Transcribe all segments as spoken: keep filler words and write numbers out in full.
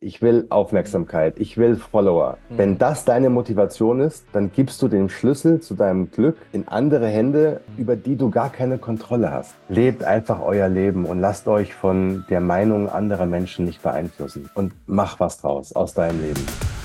ich will Aufmerksamkeit, ich will Follower. Mhm. Wenn das deine Motivation ist, dann gibst du den Schlüssel zu deinem Glück in andere Hände, über die du gar keine Kontrolle hast. Lebt einfach euer Leben und lasst euch von der Meinung anderer Menschen nicht beeinflussen. Und mach was draus aus deinem Leben.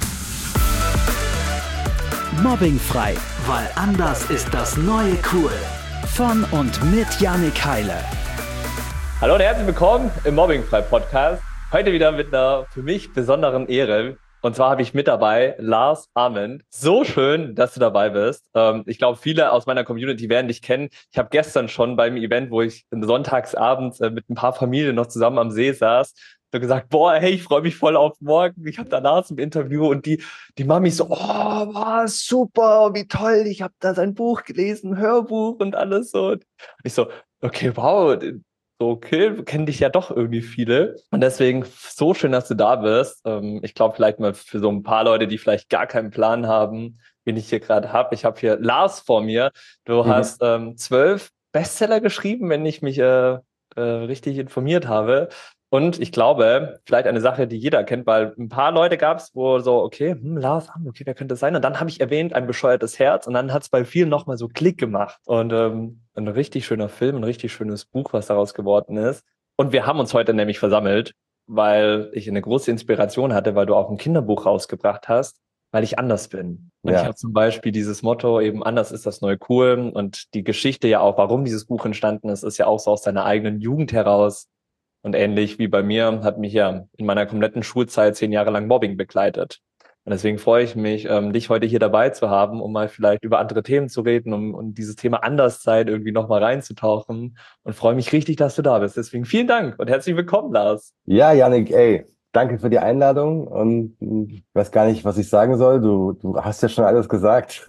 Mobbingfrei, weil anders ist das neue Cool. Von und mit Jannik Heile. Hallo und herzlich willkommen im Mobbingfrei-Podcast. Heute wieder mit einer für mich besonderen Ehre. Und zwar habe ich mit dabei Lars Ament. So schön, dass du dabei bist. Ähm, ich glaube, viele aus meiner Community werden dich kennen. Ich habe gestern schon beim Event, wo ich sonntagsabends äh, mit ein paar Familien noch zusammen am See saß, so gesagt, boah, hey, ich freue mich voll auf morgen. Ich habe da Lars im Interview und die, die Mami so, oh, wow, super, wie toll. Ich habe da sein Buch gelesen, Hörbuch und alles so. Und ich so, okay, wow, so, okay, wir kennen dich ja doch irgendwie viele. Und deswegen so schön, dass du da bist. Ähm, ich glaube, vielleicht mal für so ein paar Leute, die vielleicht gar keinen Plan haben, wen ich hier gerade habe. Ich habe hier Lars vor mir. Du Mhm. hast ähm, zwölf Bestseller geschrieben, wenn ich mich äh, äh, richtig informiert habe. Und ich glaube, vielleicht eine Sache, die jeder kennt, weil ein paar Leute gab es, wo so, okay, hm, Lars, okay, wer könnte das sein? Und dann habe ich erwähnt, ein bescheuertes Herz. Und dann hat es bei vielen nochmal so Klick gemacht. Und ähm, ein richtig schöner Film, ein richtig schönes Buch, was daraus geworden ist. Und wir haben uns heute nämlich versammelt, weil ich eine große Inspiration hatte, weil du auch ein Kinderbuch rausgebracht hast, weil ich anders bin. Und Ja. ich habe zum Beispiel dieses Motto, eben anders ist das neue cool. Und die Geschichte ja auch, warum dieses Buch entstanden ist, ist ja auch so aus deiner eigenen Jugend heraus. Und ähnlich wie bei mir hat mich ja in meiner kompletten Schulzeit zehn Jahre lang Mobbing begleitet. Und deswegen freue ich mich, ähm, dich heute hier dabei zu haben, um mal vielleicht über andere Themen zu reden, um, um dieses Thema Anderszeit irgendwie nochmal reinzutauchen. Und freue mich richtig, dass du da bist. Deswegen vielen Dank und herzlich willkommen, Lars. Ja, Jannik, ey, danke für die Einladung und ich weiß gar nicht, was ich sagen soll. Du, du hast ja schon alles gesagt.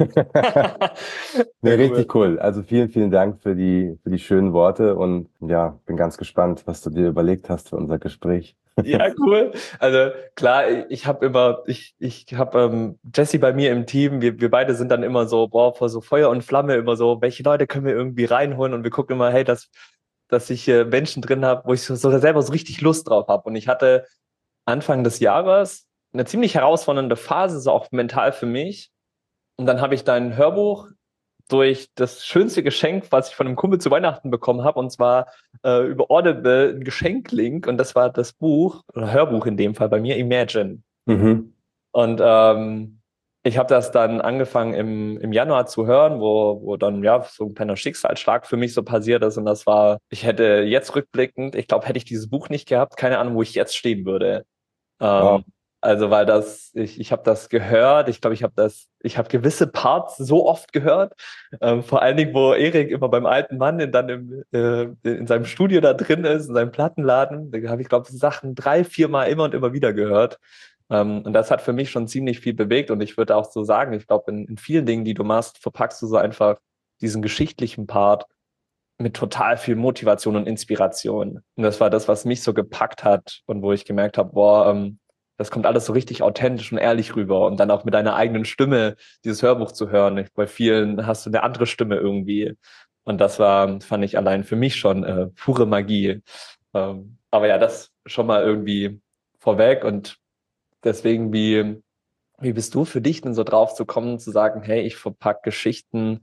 Nee, Sehr richtig cool. cool. Also vielen, vielen Dank für die, für die schönen Worte und ja, bin ganz gespannt, was du dir überlegt hast für unser Gespräch. Ja, cool. Also klar, ich habe immer, ich, ich habe ähm, Jesse bei mir im Team, wir, wir beide sind dann immer so, boah, vor so Feuer und Flamme immer so, welche Leute können wir irgendwie reinholen und wir gucken immer, hey, dass, dass ich äh, Menschen drin habe, wo ich so, so selber so richtig Lust drauf habe. Und ich hatte Anfang des Jahres eine ziemlich herausfordernde Phase, so auch mental für mich. Und dann habe ich dein Hörbuch durch das schönste Geschenk, was ich von einem Kumpel zu Weihnachten bekommen habe, und zwar äh, über Audible ein Geschenklink, und das war das Buch, oder Hörbuch in dem Fall bei mir, Imagine. Mhm. Und ähm, ich habe das dann angefangen im, im Januar zu hören, wo, wo dann ja so ein kleiner Schicksalsschlag für mich so passiert ist. Und das war, ich hätte jetzt rückblickend, ich glaube, hätte ich dieses Buch nicht gehabt, keine Ahnung, wo ich jetzt stehen würde. Wow. Ähm, also weil das, ich, ich habe das gehört, ich glaube, ich habe das, ich habe gewisse Parts so oft gehört, ähm, vor allen Dingen, wo Erik immer beim alten Mann in, dann im, äh, in seinem Studio da drin ist, in seinem Plattenladen, da habe ich, glaube ich, Sachen drei, vier Mal immer und immer wieder gehört. Ähm, und das hat für mich schon ziemlich viel bewegt und ich würde auch so sagen, ich glaube, in, in vielen Dingen, die du machst, verpackst du so einfach diesen geschichtlichen Part mit total viel Motivation und Inspiration. Und das war das, was mich so gepackt hat und wo ich gemerkt habe, boah, ähm, das kommt alles so richtig authentisch und ehrlich rüber. Und dann auch mit deiner eigenen Stimme dieses Hörbuch zu hören. Ich, bei vielen hast du eine andere Stimme irgendwie. Und das war, fand ich allein für mich schon äh, pure Magie. Ähm, aber ja, das schon mal irgendwie vorweg. Und deswegen, wie, wie bist du für dich denn so drauf zu kommen, zu sagen, hey, ich verpack Geschichten,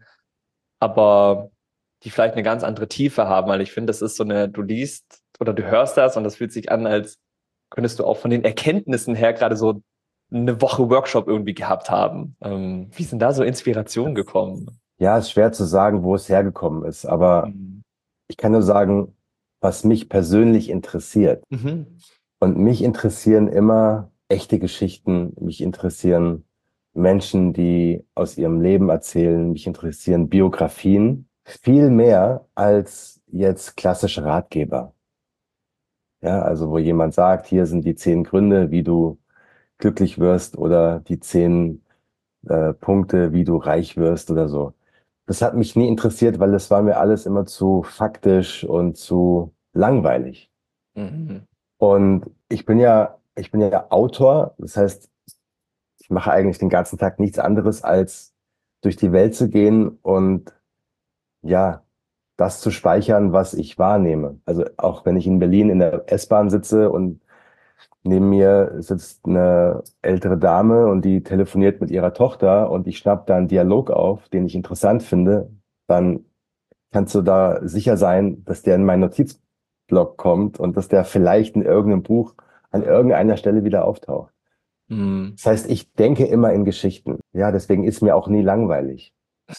aber die vielleicht eine ganz andere Tiefe haben, weil ich finde, das ist so eine, du liest oder du hörst das und das fühlt sich an, als könntest du auch von den Erkenntnissen her gerade so eine Woche Workshop irgendwie gehabt haben. Ähm, wie sind da so Inspirationen gekommen? Ja, ist schwer zu sagen, wo es hergekommen ist, aber Mhm. ich kann nur sagen, was mich persönlich interessiert. Mhm. Und mich interessieren immer echte Geschichten, mich interessieren Menschen, die aus ihrem Leben erzählen, mich interessieren Biografien viel mehr als jetzt klassische Ratgeber. Ja, also wo jemand sagt, hier sind die zehn Gründe, wie du glücklich wirst oder die zehn äh, Punkte, wie du reich wirst oder so. Das hat mich nie interessiert, weil es war mir alles immer zu faktisch und zu langweilig. Mhm. Und ich bin ja, ich bin ja Autor, das heißt, ich mache eigentlich den ganzen Tag nichts anderes, als durch die Welt zu gehen und ja, das zu speichern, was ich wahrnehme. Also auch wenn ich in Berlin in der S-Bahn sitze und neben mir sitzt eine ältere Dame und die telefoniert mit ihrer Tochter und ich schnapp da einen Dialog auf, den ich interessant finde, dann kannst du da sicher sein, dass der in meinen Notizblock kommt und dass der vielleicht in irgendeinem Buch an irgendeiner Stelle wieder auftaucht. Mhm. Das heißt, ich denke immer in Geschichten. Ja, deswegen ist mir auch nie langweilig.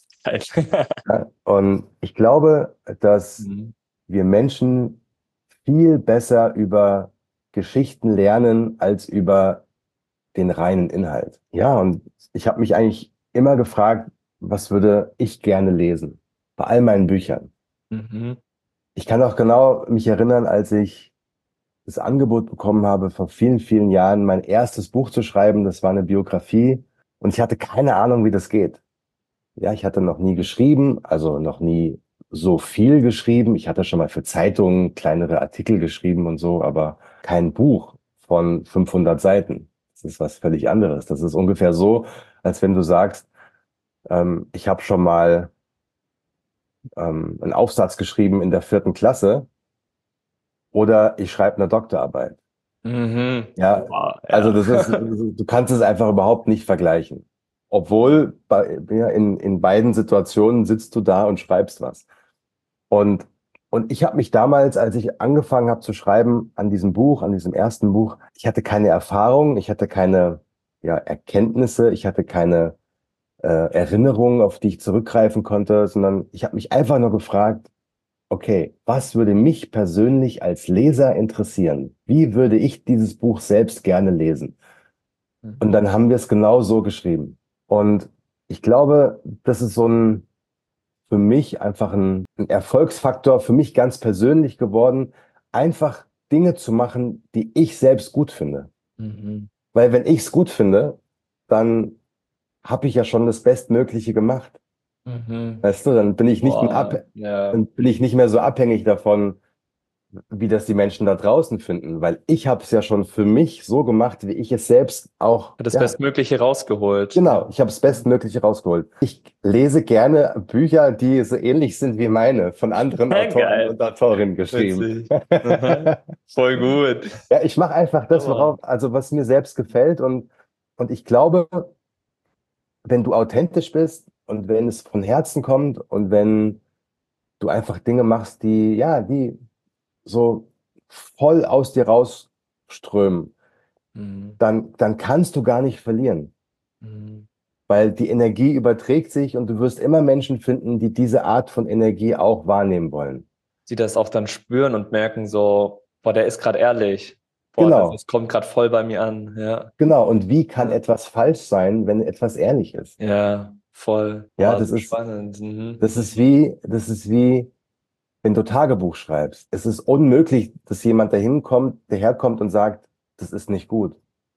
Ja, und ich glaube, dass Mhm. wir Menschen viel besser über Geschichten lernen als über den reinen Inhalt. Ja, und ich habe mich eigentlich immer gefragt, was würde ich gerne lesen? Bei all meinen Büchern. Mhm. Ich kann auch genau mich erinnern, als ich das Angebot bekommen habe, vor vielen, vielen Jahren mein erstes Buch zu schreiben. Das war eine Biografie und ich hatte keine Ahnung, wie das geht. Ja, ich hatte noch nie geschrieben, also noch nie so viel geschrieben. Ich hatte schon mal für Zeitungen kleinere Artikel geschrieben und so, aber kein Buch von fünfhundert Seiten. Das ist was völlig anderes. Das ist ungefähr so, als wenn du sagst, ähm, ich habe schon mal ähm, einen Aufsatz geschrieben in der vierten Klasse oder ich schreibe eine Doktorarbeit. Mhm. Ja, Wow, also ja. das ist, du kannst es einfach überhaupt nicht vergleichen. Obwohl bei, ja, in, in beiden Situationen sitzt du da und schreibst was. Und, und ich habe mich damals, als ich angefangen habe zu schreiben an diesem Buch, an diesem ersten Buch, ich hatte keine Erfahrung, ich hatte keine ja, Erkenntnisse, ich hatte keine äh, Erinnerungen, auf die ich zurückgreifen konnte, sondern ich habe mich einfach nur gefragt, okay, was würde mich persönlich als Leser interessieren? Wie würde ich dieses Buch selbst gerne lesen? Und Mhm. dann haben wir es genau so geschrieben. Und ich glaube, das ist so ein, für mich einfach ein, ein Erfolgsfaktor, für mich ganz persönlich geworden, einfach Dinge zu machen, die ich selbst gut finde. Mhm. Weil wenn ich es gut finde, dann habe ich ja schon das Bestmögliche gemacht. Mhm. Weißt du, dann bin ich nicht mehr Boah, ab, ja. dann bin ich nicht mehr so abhängig davon, wie das die Menschen da draußen finden, weil ich habe es ja schon für mich so gemacht, wie ich es selbst auch, Hat das ja, Bestmögliche rausgeholt. Ja. genau, ich habe das Bestmögliche rausgeholt. Ich lese gerne Bücher, die so ähnlich sind wie meine, von anderen Autoren Geil. und Autorinnen geschrieben. Witzig. Aha. Voll gut. Ja, ich mache einfach das, Aber. worauf, also was mir selbst gefällt und, und ich glaube, wenn du authentisch bist und wenn es von Herzen kommt und wenn du einfach Dinge machst, die, ja, die so voll aus dir rausströmen, Mhm. dann, dann kannst du gar nicht verlieren, Mhm. weil die Energie überträgt sich und du wirst immer Menschen finden, die diese Art von Energie auch wahrnehmen wollen. Sie das auch dann spüren und merken so, boah, der ist gerade ehrlich. Boah, das, Genau, das kommt gerade voll bei mir an. Ja. genau. Und wie kann Ja, etwas falsch sein, wenn etwas ehrlich ist? ja, voll. Ja, Boah, das so ist, spannend. Mhm. das ist wie, das ist wie, wenn du Tagebuch schreibst. Es ist unmöglich, dass jemand dahin kommt, daherkommt und sagt, das ist nicht gut.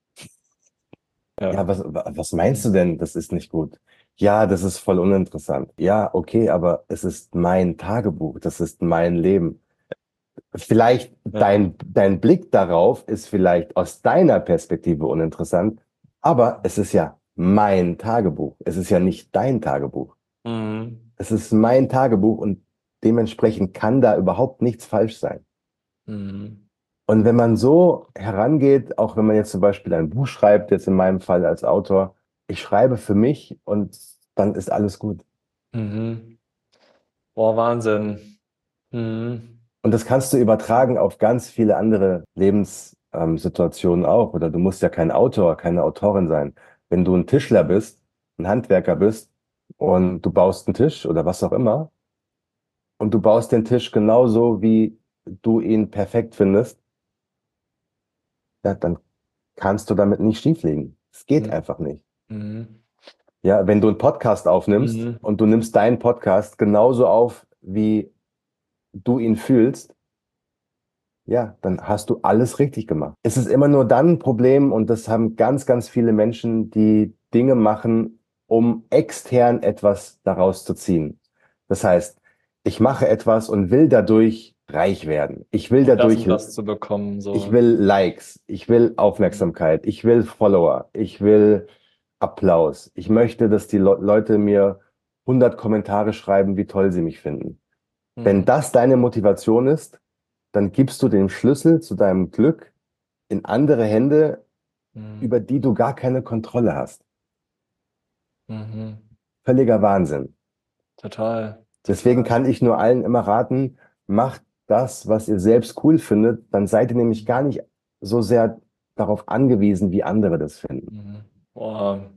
Ja. Ja, was, was meinst du denn, das ist nicht gut? Ja, das ist voll uninteressant. Ja, okay, aber es ist mein Tagebuch, das ist mein Leben. Vielleicht Ja. dein, dein Blick darauf ist vielleicht aus deiner Perspektive uninteressant, aber es ist ja mein Tagebuch. Es ist ja nicht dein Tagebuch. Mhm. Es ist mein Tagebuch und dementsprechend kann da überhaupt nichts falsch sein. Mhm. Und wenn man so herangeht, auch wenn man jetzt zum Beispiel ein Buch schreibt, jetzt in meinem Fall als Autor, ich schreibe für mich und dann ist alles gut. Mhm. Boah, Wahnsinn. Mhm. Und das kannst du übertragen auf ganz viele andere Lebenssituationen auch. Oder du musst ja kein Autor, keine Autorin sein. Wenn du ein Tischler bist, ein Handwerker bist und du baust einen Tisch oder was auch immer und du baust den Tisch genauso, wie du ihn perfekt findest, ja, dann kannst du damit nicht schiefliegen. Es geht Mhm. einfach nicht. Mhm. Ja, wenn du einen Podcast aufnimmst Mhm. und du nimmst deinen Podcast genauso auf, wie du ihn fühlst, ja, dann hast du alles richtig gemacht. Es ist immer nur dann ein Problem und das haben ganz, ganz viele Menschen, die Dinge machen, um extern etwas daraus zu ziehen. Das heißt, ich mache etwas und will dadurch reich werden. Ich will Um das dadurch, und das zu bekommen, ich so. will Likes, ich will Mhm. Aufmerksamkeit, ich will Follower, ich will Applaus. Ich möchte, dass die Le Leute mir hundert Kommentare schreiben, wie toll sie mich finden. Wenn Mhm. das deine Motivation ist, dann gibst du den Schlüssel zu deinem Glück in andere Hände, Mhm. über die du gar keine Kontrolle hast. Mhm. Völliger Wahnsinn. Total. Deswegen Total. kann ich nur allen immer raten, macht das, was ihr selbst cool findet, dann seid ihr nämlich gar nicht so sehr darauf angewiesen, wie andere das finden. Mhm. Boah,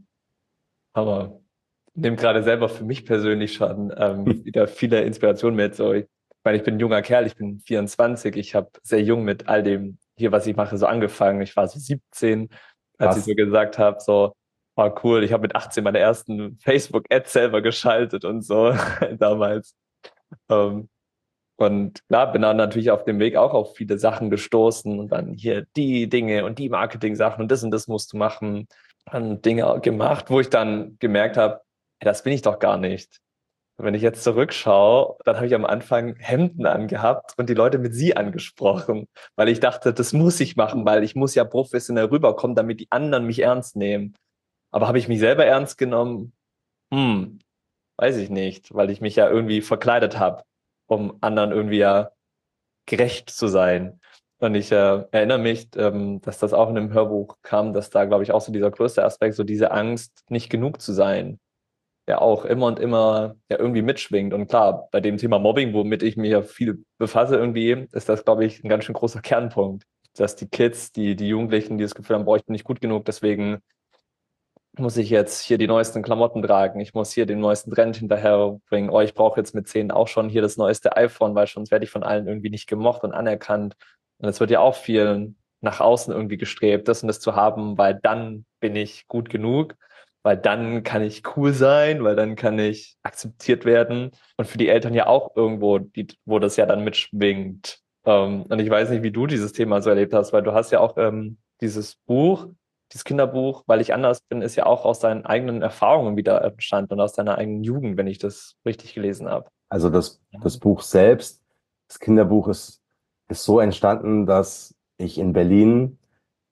aber nimmt gerade selber für mich persönlich schon ähm, wieder viele Inspirationen mit. So, ich meine, ich bin ein junger Kerl, ich bin vierundzwanzig, ich habe sehr jung mit all dem hier, was ich mache, so angefangen. Ich war so siebzehn, als ich Krass. so gesagt habe, so, war cool, ich habe mit achtzehn meine ersten Facebook-Ads selber geschaltet und so damals. Ähm, und klar, bin dann natürlich auf dem Weg auch auf viele Sachen gestoßen und dann hier die Dinge und die Marketing-Sachen und das und das musst du machen. Dann Dinge gemacht, wo ich dann gemerkt habe, hey, das bin ich doch gar nicht. Und wenn ich jetzt zurückschaue, dann habe ich am Anfang Hemden angehabt und die Leute mit sie angesprochen, weil ich dachte, das muss ich machen, weil ich muss ja professionell rüberkommen, damit die anderen mich ernst nehmen. Aber habe ich mich selber ernst genommen? Hm, weiß ich nicht, weil ich mich ja irgendwie verkleidet habe, um anderen irgendwie ja gerecht zu sein. Und ich äh, erinnere mich, ähm, dass das auch in einem Hörbuch kam, dass da, glaube ich, auch so dieser größte Aspekt, so diese Angst, nicht genug zu sein, ja auch immer und immer ja irgendwie mitschwingt. Und klar, bei dem Thema Mobbing, womit ich mich ja viel befasse irgendwie, ist das, glaube ich, ein ganz schön großer Kernpunkt, dass die Kids, die, die Jugendlichen, die das Gefühl haben, boah, ich bin nicht gut genug, deswegen muss ich jetzt hier die neuesten Klamotten tragen, ich muss hier den neuesten Trend hinterherbringen, oh, ich brauche jetzt mit zehn auch schon hier das neueste iPhone, weil sonst werde ich von allen irgendwie nicht gemocht und anerkannt. Und es wird ja auch viel nach außen irgendwie gestrebt, das und das zu haben, weil dann bin ich gut genug, weil dann kann ich cool sein, weil dann kann ich akzeptiert werden. Und für die Eltern ja auch irgendwo, die, wo das ja dann mitschwingt. Ähm, und ich weiß nicht, wie du dieses Thema so erlebt hast, weil du hast ja auch ähm, dieses Buch, dieses Kinderbuch, weil ich anders bin, ist ja auch aus deinen eigenen Erfahrungen wieder entstanden und aus deiner eigenen Jugend, wenn ich das richtig gelesen habe. Also das, das Buch selbst, das Kinderbuch ist, ist so entstanden, dass ich in Berlin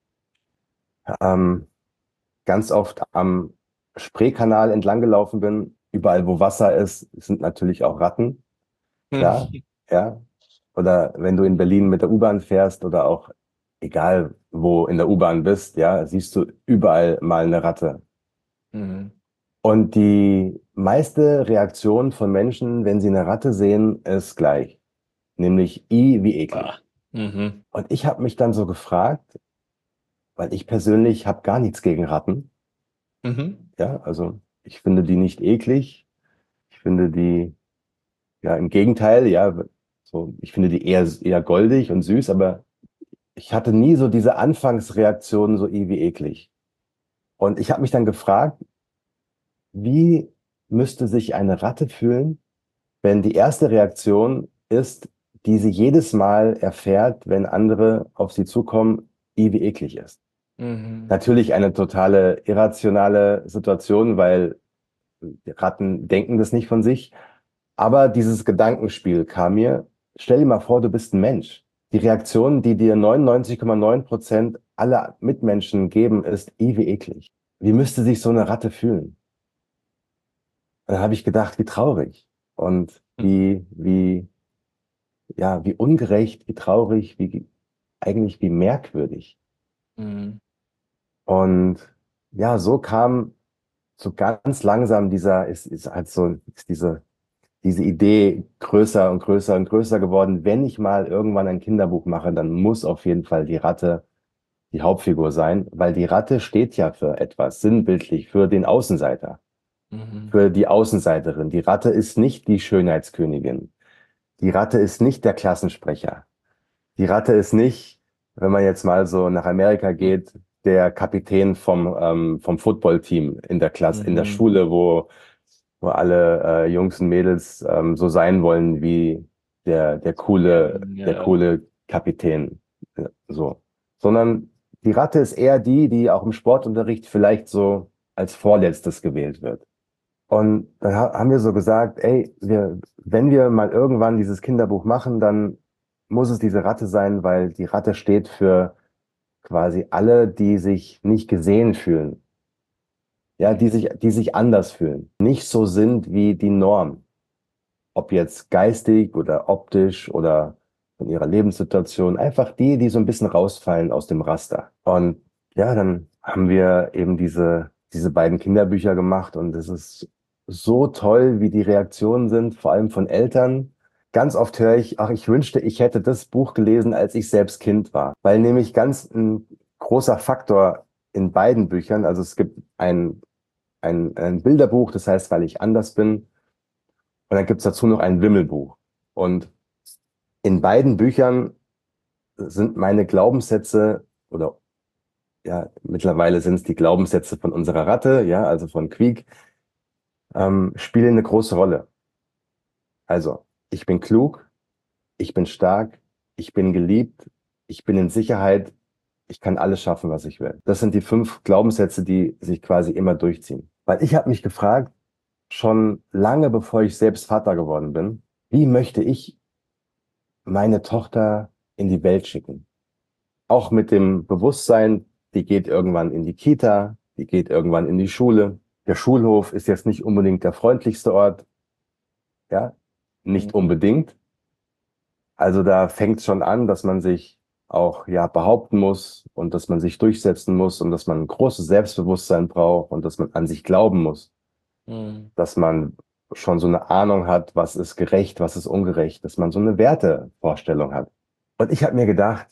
ähm, ganz oft am Spreekanal entlang gelaufen bin. Überall, wo Wasser ist, sind natürlich auch Ratten. Ja, ja. Oder wenn du in Berlin mit der U-Bahn fährst oder auch egal wo in der U-Bahn bist, ja, siehst du überall mal eine Ratte. Mhm. Und die meiste Reaktion von Menschen, wenn sie eine Ratte sehen, ist gleich, nämlich I wie Ah. eklig. Mhm. Und ich habe mich dann so gefragt, weil ich persönlich habe gar nichts gegen Ratten. Mhm. Ja, also ich finde die nicht eklig. Ich finde die, ja, im Gegenteil, ja, so, ich finde die eher, eher goldig und süß, aber ich hatte nie so diese Anfangsreaktion so I wie eklig. Und ich habe mich dann gefragt, wie müsste sich eine Ratte fühlen, wenn die erste Reaktion ist, die sie jedes Mal erfährt, wenn andere auf sie zukommen, i wie eklig ist. Mhm. Natürlich eine totale irrationale Situation, weil die Ratten denken das nicht von sich. Aber dieses Gedankenspiel kam mir, stell dir mal vor, du bist ein Mensch. Die Reaktion, die dir neunundneunzig Komma neun Prozent aller Mitmenschen geben, ist i wie eklig. Wie müsste sich so eine Ratte fühlen? Und dann habe ich gedacht, wie traurig und wie, wie, ja, wie ungerecht, wie traurig, wie eigentlich wie merkwürdig. Mhm. Und ja, so kam so ganz langsam dieser, ist, ist halt so, ist diese, diese Idee größer und größer und größer geworden. Wenn ich mal irgendwann ein Kinderbuch mache, dann muss auf jeden Fall die Ratte die Hauptfigur sein, weil die Ratte steht ja für etwas, sinnbildlich, für den Außenseiter, Mhm. für die Außenseiterin. Die Ratte ist nicht die Schönheitskönigin. Die Ratte ist nicht der Klassensprecher. Die Ratte ist nicht, wenn man jetzt mal so nach Amerika geht, der Kapitän vom, ähm, vom Footballteam in der Klasse, in der Mhm. Schule, wo, wo alle äh, Jungs und Mädels ähm, so sein wollen wie der, der coole, der Ja. coole Kapitän. Äh, So. Sondern die Ratte ist eher die, die auch im Sportunterricht vielleicht so als vorletztes gewählt wird. Und dann ha- haben wir so gesagt, ey, wir, wenn wir mal irgendwann dieses Kinderbuch machen, dann muss es diese Ratte sein, weil die Ratte steht für quasi alle, die sich nicht gesehen fühlen. Ja, die sich, die sich anders fühlen. Nicht so sind wie die Norm. Ob jetzt geistig oder optisch oder von ihrer Lebenssituation. Einfach die, die so ein bisschen rausfallen aus dem Raster. Und ja, dann haben wir eben diese, diese beiden Kinderbücher gemacht und es ist so toll, wie die Reaktionen sind, vor allem von Eltern. Ganz oft höre ich, ach, ich wünschte, ich hätte das Buch gelesen, als ich selbst Kind war. Weil nämlich ganz ein großer Faktor in beiden Büchern, also es gibt ein, ein, ein Bilderbuch, das heißt, weil ich anders bin. Und dann gibt es dazu noch ein Wimmelbuch. Und in beiden Büchern sind meine Glaubenssätze oder ja, mittlerweile sind es die Glaubenssätze von unserer Ratte, ja, also von Quiek, ähm, spielen eine große Rolle. Also, ich bin klug, ich bin stark, ich bin geliebt, ich bin in Sicherheit, ich kann alles schaffen, was ich will. Das sind die fünf Glaubenssätze, die sich quasi immer durchziehen. Weil ich habe mich gefragt, schon lange bevor ich selbst Vater geworden bin, wie möchte ich meine Tochter in die Welt schicken? Auch mit dem Bewusstsein, die geht irgendwann in die Kita, die geht irgendwann in die Schule. Der Schulhof ist jetzt nicht unbedingt der freundlichste Ort, ja, nicht unbedingt. Also da fängt es schon an, dass man sich auch ja behaupten muss und dass man sich durchsetzen muss und dass man ein großes Selbstbewusstsein braucht und dass man an sich glauben muss, Mhm. dass man schon so eine Ahnung hat, was ist gerecht, was ist ungerecht, dass man so eine Wertevorstellung hat. Und ich habe mir gedacht,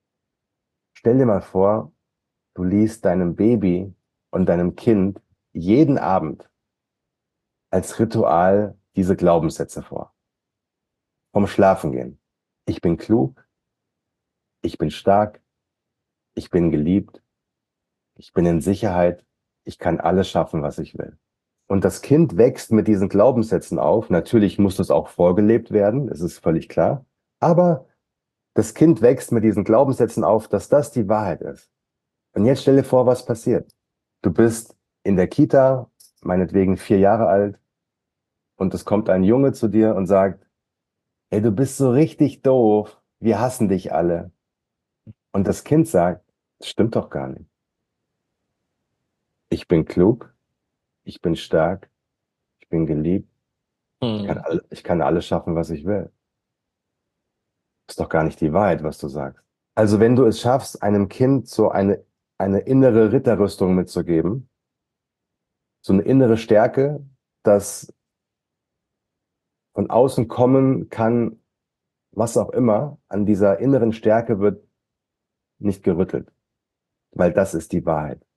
stell dir mal vor, du liest deinem Baby und deinem Kind jeden Abend als Ritual diese Glaubenssätze vor. Vom Schlafengehen. Ich bin klug, ich bin stark, ich bin geliebt, ich bin in Sicherheit, ich kann alles schaffen, was ich will. Und das Kind wächst mit diesen Glaubenssätzen auf. Natürlich muss das auch vorgelebt werden, das ist völlig klar. Aber das Kind wächst mit diesen Glaubenssätzen auf, dass das die Wahrheit ist. Und jetzt stell dir vor, was passiert. Du bist in der Kita, meinetwegen vier Jahre alt, und es kommt ein Junge zu dir und sagt, ey, du bist so richtig doof, wir hassen dich alle. Und das Kind sagt, das stimmt doch gar nicht. Ich bin klug, ich bin stark, ich bin geliebt, ich kann, Mhm. all, ich kann alles schaffen, was ich will. Ist doch gar nicht die Wahrheit, was du sagst. Also wenn du es schaffst, einem Kind so eine, eine innere Ritterrüstung mitzugeben, so eine innere Stärke, dass von außen kommen kann, was auch immer, an dieser inneren Stärke wird nicht gerüttelt, weil das ist die Wahrheit.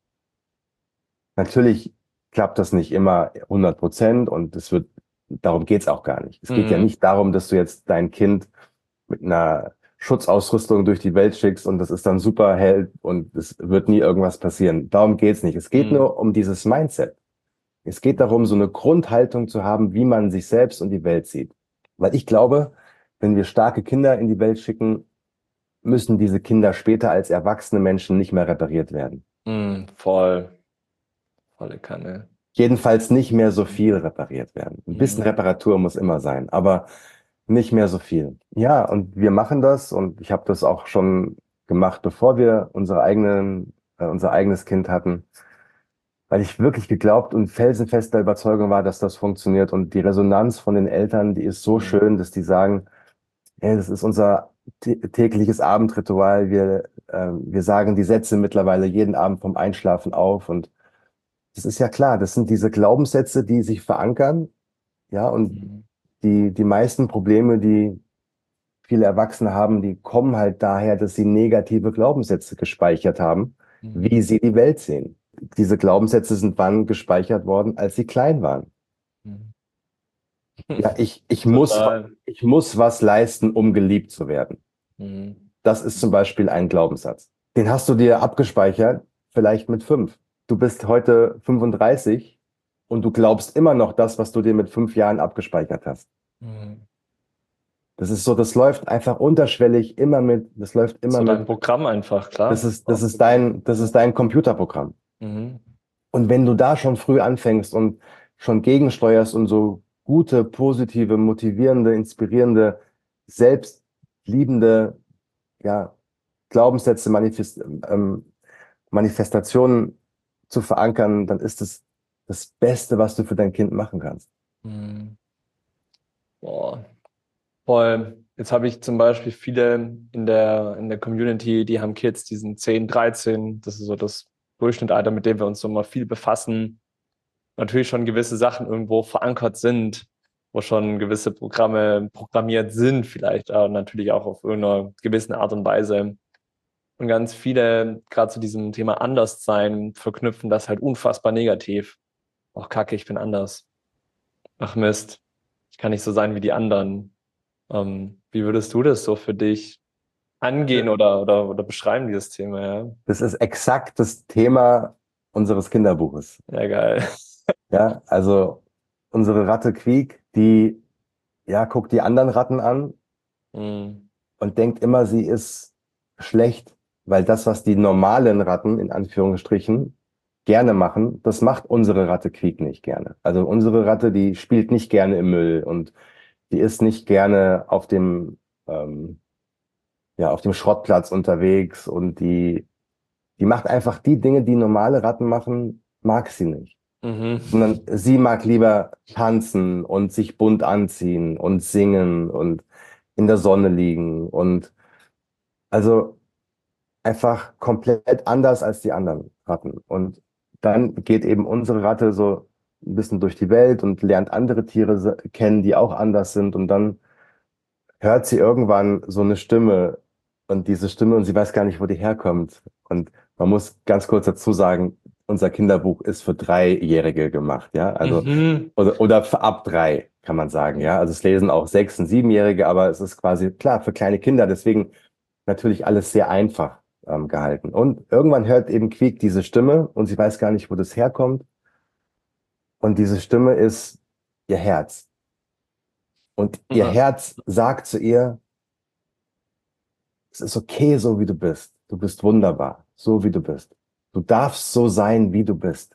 Natürlich klappt das nicht immer hundert Prozent und es wird, darum geht's auch gar nicht. Es geht ja Mhm. nicht darum, dass du jetzt dein Kind mit einer Schutzausrüstung durch die Welt schickst und das ist dann super hell und es wird nie irgendwas passieren. Darum geht's nicht. Es geht Mhm. nur um dieses Mindset. Es geht darum, so eine Grundhaltung zu haben, wie man sich selbst und die Welt sieht. Weil ich glaube, wenn wir starke Kinder in die Welt schicken, müssen diese Kinder später als erwachsene Menschen nicht mehr repariert werden. Mhm. Voll. Volle Kanne. Jedenfalls nicht mehr so viel repariert werden. Ein bisschen Mhm. Reparatur muss immer sein, aber nicht mehr so viel. Ja, und wir machen das und ich habe das auch schon gemacht, bevor wir unsere eigenen, äh, unser eigenes Kind hatten, weil ich wirklich geglaubt und felsenfest der Überzeugung war, dass das funktioniert. Und die Resonanz von den Eltern, die ist so Mhm. schön, dass die sagen, hey, das ist unser tä- tägliches Abendritual. Wir, äh, wir sagen die Sätze mittlerweile jeden Abend vom Einschlafen auf. Und das ist ja klar, das sind diese Glaubenssätze, die sich verankern. Ja, und Mhm. die, die meisten Probleme, die viele Erwachsene haben, die kommen halt daher, dass sie negative Glaubenssätze gespeichert haben, Mhm. wie sie die Welt sehen. Diese Glaubenssätze sind wann gespeichert worden, als sie klein waren. Mhm. Ja, ich, ich muss, Total. ich muss was leisten, um geliebt zu werden. Mhm. Das ist zum Beispiel ein Glaubenssatz. Den hast du dir abgespeichert, vielleicht mit fünf. Du bist heute fünfunddreißig und du glaubst immer noch das, was du dir mit fünf Jahren abgespeichert hast. Mhm. Das ist so, das läuft einfach unterschwellig immer mit, das läuft immer So dein mit. Programm einfach, Das klar. ist, das ist dein, das ist dein Computerprogramm. Mhm. Und wenn du da schon früh anfängst und schon gegensteuerst und so gute, positive, motivierende, inspirierende, selbstliebende, ja, Glaubenssätze, Manifest, ähm, Manifestationen zu verankern, dann ist es das Beste, was du für dein Kind machen kannst. Mhm. Boah. Voll. Jetzt habe ich zum Beispiel viele in der, in der Community, die haben Kids, die sind zehn, dreizehn, das ist so das Durchschnittsalter, mit dem wir uns so mal viel befassen. Natürlich schon gewisse Sachen irgendwo verankert sind, wo schon gewisse Programme programmiert sind, vielleicht aber natürlich auch auf irgendeiner gewissen Art und Weise. Und ganz viele, gerade zu diesem Thema Anderssein, verknüpfen das halt unfassbar negativ. Ach, Kacke, ich bin anders. Ach Mist, ich kann nicht so sein wie die anderen. Ähm, wie würdest du das so für dich angehen oder, oder, oder beschreiben, dieses Thema? Ja, Das ist exakt das Thema unseres Kinderbuches. ja geil. Ja, also unsere Ratte Quiek, die, ja, guckt die anderen Ratten an Mhm. und denkt immer, sie ist schlecht, weil das, was die normalen Ratten in Anführungsstrichen gerne machen, das macht unsere Ratte Quiek nicht gerne. Also unsere Ratte, die spielt nicht gerne im Müll und die ist nicht gerne auf dem, ähm, ja, auf dem Schrottplatz unterwegs und die, die macht einfach die Dinge, die normale Ratten machen, mag sie nicht. Mhm. Sondern sie mag lieber tanzen und sich bunt anziehen und singen und in der Sonne liegen und also einfach komplett anders als die anderen Ratten. Und dann geht eben unsere Ratte so ein bisschen durch die Welt und lernt andere Tiere se- kennen, die auch anders sind. Und dann hört sie irgendwann so eine Stimme und diese Stimme und sie weiß gar nicht, wo die herkommt. Und man muss ganz kurz dazu sagen, unser Kinderbuch ist für Dreijährige gemacht, ja. Also, Mhm. oder, oder für ab drei, kann man sagen, ja. Also es lesen auch Sechs- und Siebenjährige, aber es ist quasi klar für kleine Kinder. Deswegen natürlich alles sehr einfach ähm, gehalten. Und irgendwann hört eben Quiek diese Stimme und sie weiß gar nicht, wo das herkommt. Und diese Stimme ist ihr Herz. Und ihr Mhm. Herz sagt zu ihr, es ist okay, so wie du bist. Du bist wunderbar, so wie du bist. Du darfst so sein, wie du bist.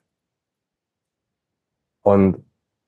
Und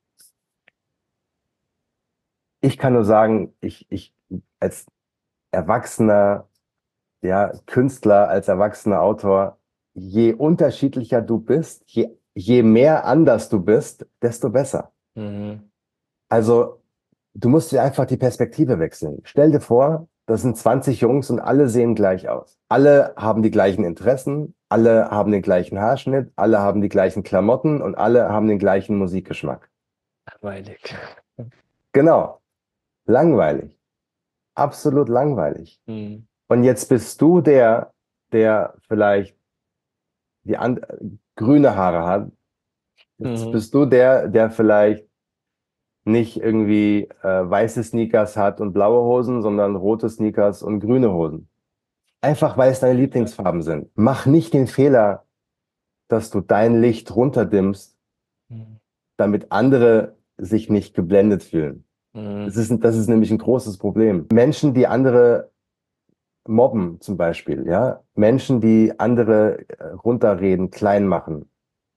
ich kann nur sagen, ich, ich als erwachsener, ja, Künstler, als erwachsener Autor, je unterschiedlicher du bist, je, je mehr anders du bist, desto besser. Mhm. Also, du musst dir einfach die Perspektive wechseln. Stell dir vor, das sind zwanzig Jungs und alle sehen gleich aus. Alle haben die gleichen Interessen, alle haben den gleichen Haarschnitt, alle haben die gleichen Klamotten und alle haben den gleichen Musikgeschmack. Langweilig. Genau, langweilig, absolut langweilig. Mhm. Und jetzt bist du der, der vielleicht die an grüne Haare hat. Jetzt Mhm. bist du der, der vielleicht nicht irgendwie äh, weiße Sneakers hat und blaue Hosen, sondern rote Sneakers und grüne Hosen. Einfach weil es deine Lieblingsfarben sind. Mach nicht den Fehler, dass du dein Licht runterdimmst, Mhm. damit andere sich nicht geblendet fühlen. Das Mhm. ist, das ist nämlich ein großes Problem. Menschen, die andere mobben zum Beispiel, ja, Menschen, die andere äh, runterreden, klein machen,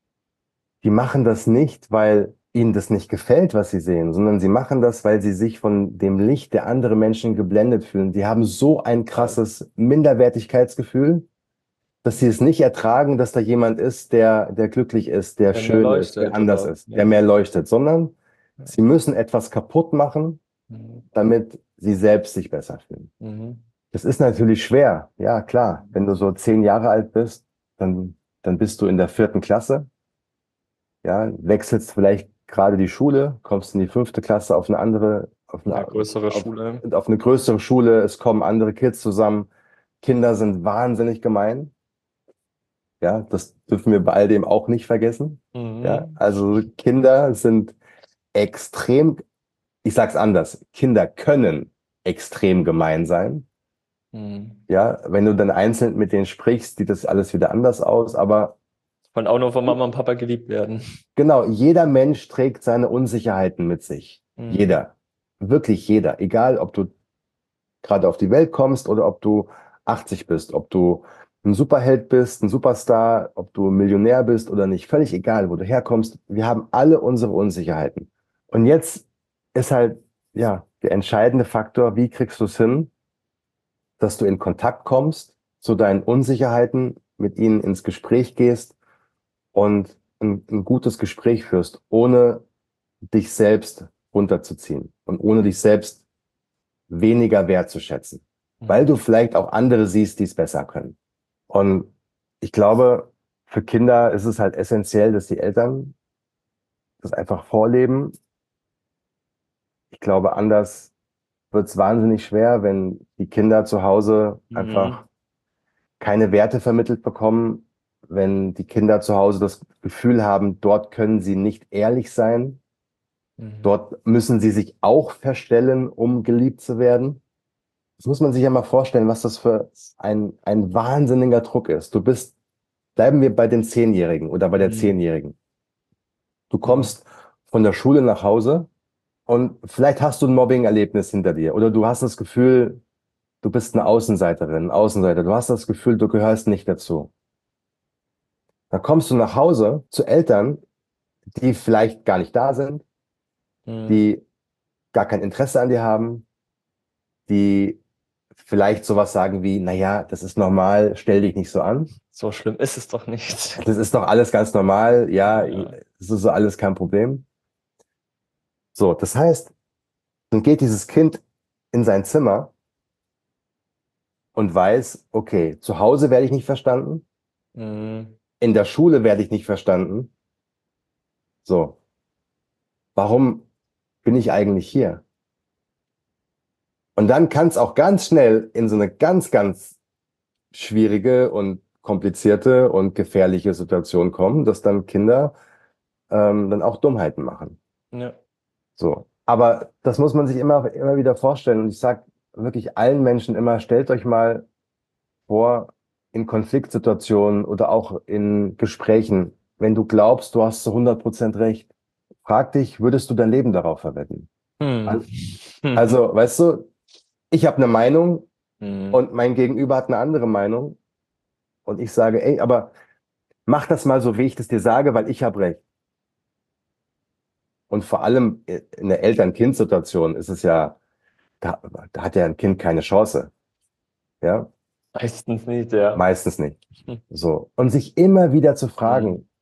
die machen das nicht, weil ihnen das nicht gefällt, was sie sehen, sondern sie machen das, weil sie sich von dem Licht der anderen Menschen geblendet fühlen. Die haben so ein krasses Minderwertigkeitsgefühl, dass sie es nicht ertragen, dass da jemand ist, der, der glücklich ist, der Der mehr schön ist, der leuchtet anders oder ist, der ja. mehr leuchtet, sondern Ja. sie müssen etwas kaputt machen, Mhm. damit sie selbst sich besser fühlen. Mhm. Das ist natürlich schwer, ja klar. Wenn du so zehn Jahre alt bist, dann, dann bist du in der vierten Klasse, ja, wechselst vielleicht gerade die Schule, kommst in die fünfte Klasse auf eine andere, auf Ja, eine, größere auf, Schule. auf eine größere Schule, es kommen andere Kids zusammen. Kinder sind wahnsinnig gemein. Ja, das dürfen wir bei all dem auch nicht vergessen. Ja, Mhm. also Kinder sind extrem, ich sag's anders, Kinder können extrem gemein sein. Mhm. Ja, wenn du dann einzeln mit denen sprichst, sieht das alles wieder anders aus. Aber Wollen auch nur von Mama und Papa geliebt werden. genau, jeder Mensch trägt seine Unsicherheiten mit sich. Mhm. Jeder. Wirklich jeder. Egal, ob du gerade auf die Welt kommst oder ob du achtzig bist, ob du ein Superheld bist, ein Superstar, ob du Millionär bist oder nicht. Völlig egal, wo du herkommst. Wir haben alle unsere Unsicherheiten. Und jetzt ist halt, ja, der entscheidende Faktor, wie kriegst du es hin, dass du in Kontakt kommst zu deinen Unsicherheiten, mit ihnen ins Gespräch gehst und ein, ein gutes Gespräch führst, ohne dich selbst runterzuziehen und ohne dich selbst weniger wertzuschätzen, weil du vielleicht auch andere siehst, die es besser können. Und ich glaube, für Kinder ist es halt essentiell, dass die Eltern das einfach vorleben. Ich glaube, anders wird es wahnsinnig schwer, wenn die Kinder zu Hause Mhm. einfach keine Werte vermittelt bekommen, wenn die Kinder zu Hause das Gefühl haben, dort können sie nicht ehrlich sein, Mhm. dort müssen sie sich auch verstellen, um geliebt zu werden. Das muss man sich ja mal vorstellen, was das für ein, ein wahnsinniger Druck ist. Du bist, bleiben wir bei den Zehnjährigen oder bei der Mhm. Zehnjährigen. Du Mhm. kommst von der Schule nach Hause und vielleicht hast du ein Mobbing-Erlebnis hinter dir oder du hast das Gefühl, du bist eine Außenseiterin, ein Außenseiter. Du hast das Gefühl, du gehörst nicht dazu. Dann kommst du nach Hause zu Eltern, die vielleicht gar nicht da sind, Mhm. die gar kein Interesse an dir haben, die vielleicht sowas sagen wie, naja, das ist normal, stell dich nicht so an. So schlimm ist es doch nicht. Das ist doch alles ganz normal, ja, Ja. das ist so alles kein Problem. So, das heißt, dann geht dieses Kind in sein Zimmer und weiß, okay, zu Hause werde ich nicht verstanden, Mhm. in der Schule werde ich nicht verstanden. So, warum bin ich eigentlich hier? Und dann kann es auch ganz schnell in so eine ganz, ganz schwierige und komplizierte und gefährliche Situation kommen, dass dann Kinder ähm, dann auch Dummheiten machen. Ja. So. Aber das muss man sich immer, immer wieder vorstellen. Und ich sage wirklich allen Menschen immer, stellt euch mal vor, in Konfliktsituationen oder auch in Gesprächen, wenn du glaubst, du hast zu hundert Prozent recht, frag dich, würdest du dein Leben darauf verwetten? Mhm. Also, weißt du, ich habe eine Meinung Mhm. und mein Gegenüber hat eine andere Meinung und ich sage, ey, aber mach das mal so, wie ich das dir sage, weil ich habe recht. Und vor allem in der Eltern-Kind-Situation ist es ja, da, da hat ja ein Kind keine Chance. Ja, Meistens nicht, ja. meistens nicht. So. Und sich immer wieder zu Mhm. fragen,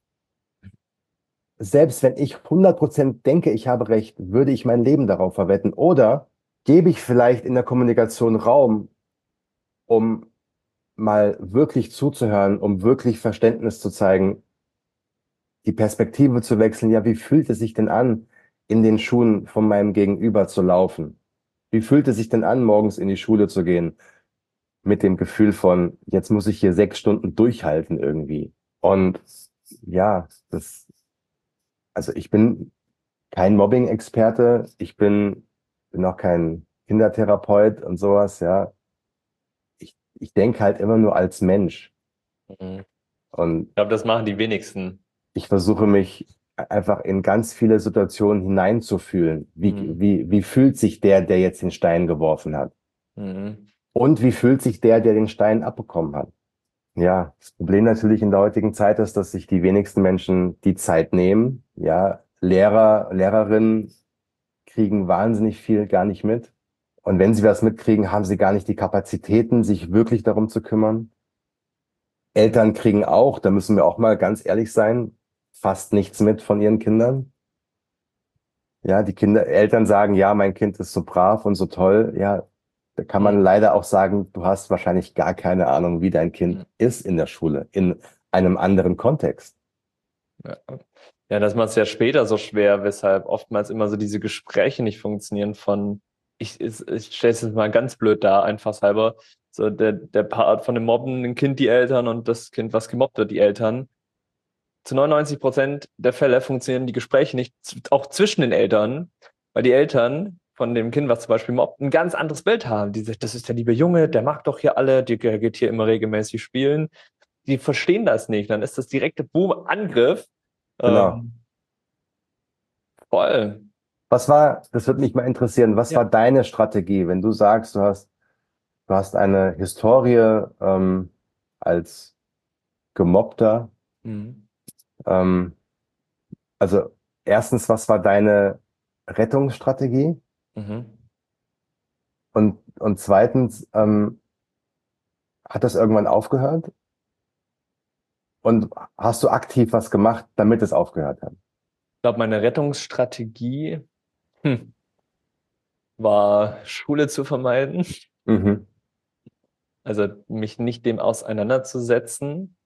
selbst wenn ich hundert Prozent denke, ich habe recht, würde ich mein Leben darauf verwetten? Oder gebe ich vielleicht in der Kommunikation Raum, um mal wirklich zuzuhören, um wirklich Verständnis zu zeigen, die Perspektive zu wechseln? Ja, wie fühlt es sich denn an, in den Schuhen von meinem Gegenüber zu laufen? Wie fühlt es sich denn an, morgens in die Schule zu gehen? Mit dem Gefühl von, jetzt muss ich hier sechs Stunden durchhalten irgendwie. Und ja, das, also ich bin kein Mobbing-Experte, ich bin, bin auch kein Kindertherapeut und sowas, ja. Ich, ich denke halt immer nur als Mensch. Mhm. Und Ich glaube, das machen die wenigsten. ich versuche mich einfach in ganz viele Situationen hineinzufühlen. Wie, Mhm. wie, wie fühlt sich der, der jetzt den Stein geworfen hat? Mhm. Und wie fühlt sich der, der den Stein abbekommen hat? Ja, das Problem natürlich in der heutigen Zeit ist, dass sich die wenigsten Menschen die Zeit nehmen. Ja, Lehrer, Lehrerinnen kriegen wahnsinnig viel gar nicht mit. Und wenn sie was mitkriegen, haben sie gar nicht die Kapazitäten, sich wirklich darum zu kümmern. Eltern kriegen auch, da müssen wir auch mal ganz ehrlich sein, fast nichts mit von ihren Kindern. Ja, die Kinder, Eltern sagen, ja, mein Kind ist so brav und so toll. Ja, da kann man Mhm. leider auch sagen, du hast wahrscheinlich gar keine Ahnung, wie dein Mhm. Kind ist in der Schule, in einem anderen Kontext. Ja. Ja, das macht es ja später so schwer, weshalb oftmals immer so diese Gespräche nicht funktionieren von, ich, ich, ich stelle es jetzt mal ganz blöd dar, einfach halber, so der, der Part von dem mobbenden Kind, die Eltern und das Kind, was gemobbt wird, die Eltern. Zu neunundneunzig Prozent der Fälle funktionieren die Gespräche nicht, z- auch zwischen den Eltern, weil die Eltern von dem Kind, was zum Beispiel mobbt, ein ganz anderes Bild haben. Die sagen, das ist der liebe Junge, der mag doch hier alle, der geht hier immer regelmäßig spielen. Die verstehen das nicht. Dann ist das direkte Boom-Angriff. Genau. Ähm, voll. Was war, das würde mich mal interessieren, was Ja. war deine Strategie, wenn du sagst, du hast, du hast eine Historie ähm, als Gemobbter? Mhm. Ähm, also erstens, was war deine Rettungsstrategie? Mhm. Und, und zweitens, ähm, hat das irgendwann aufgehört? Und hast du aktiv was gemacht, damit es aufgehört hat? Ich glaube, meine Rettungsstrategie, hm. war Schule zu vermeiden. Mhm. Also mich nicht dem auseinanderzusetzen,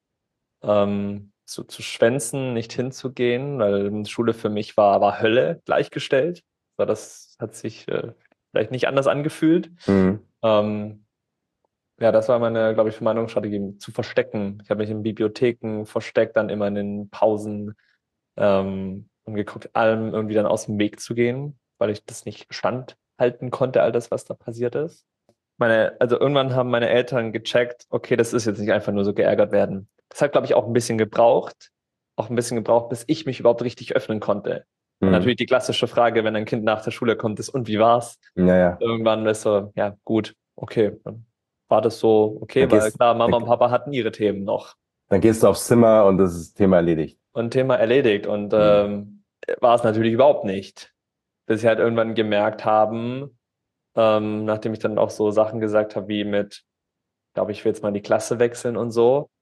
ähm, zu, zu schwänzen, nicht hinzugehen, weil Schule für mich war, war Hölle gleichgestellt. Aber das hat sich äh, vielleicht nicht anders angefühlt. Mhm. Ähm, ja, das war meine, glaube ich, Vermeidungsstrategie, zu verstecken. Ich habe mich in Bibliotheken versteckt, dann immer in den Pausen ähm, und geguckt, allem irgendwie dann aus dem Weg zu gehen, weil ich das nicht standhalten konnte, all das, was da passiert ist. Meine, also irgendwann haben meine Eltern gecheckt, okay, das ist jetzt nicht einfach nur so geärgert werden. Das hat, glaube ich, auch ein bisschen gebraucht, auch ein bisschen gebraucht, bis ich mich überhaupt richtig öffnen konnte. Und Mhm. natürlich die klassische Frage, wenn ein Kind nach der Schule kommt, ist, und wie war's? Ja, ja. Irgendwann ist so, ja, gut, okay, dann war das so Dann okay, weil gehst, klar, Mama dann, und Papa hatten ihre Themen noch dann gehst du aufs Zimmer und das ist Thema erledigt. und Thema erledigt. Und Mhm. ähm, war es natürlich überhaupt nicht. Bis sie halt irgendwann gemerkt haben, ähm, nachdem ich dann auch so Sachen gesagt habe, wie mit, glaube ich, will jetzt mal in die Klasse wechseln und so,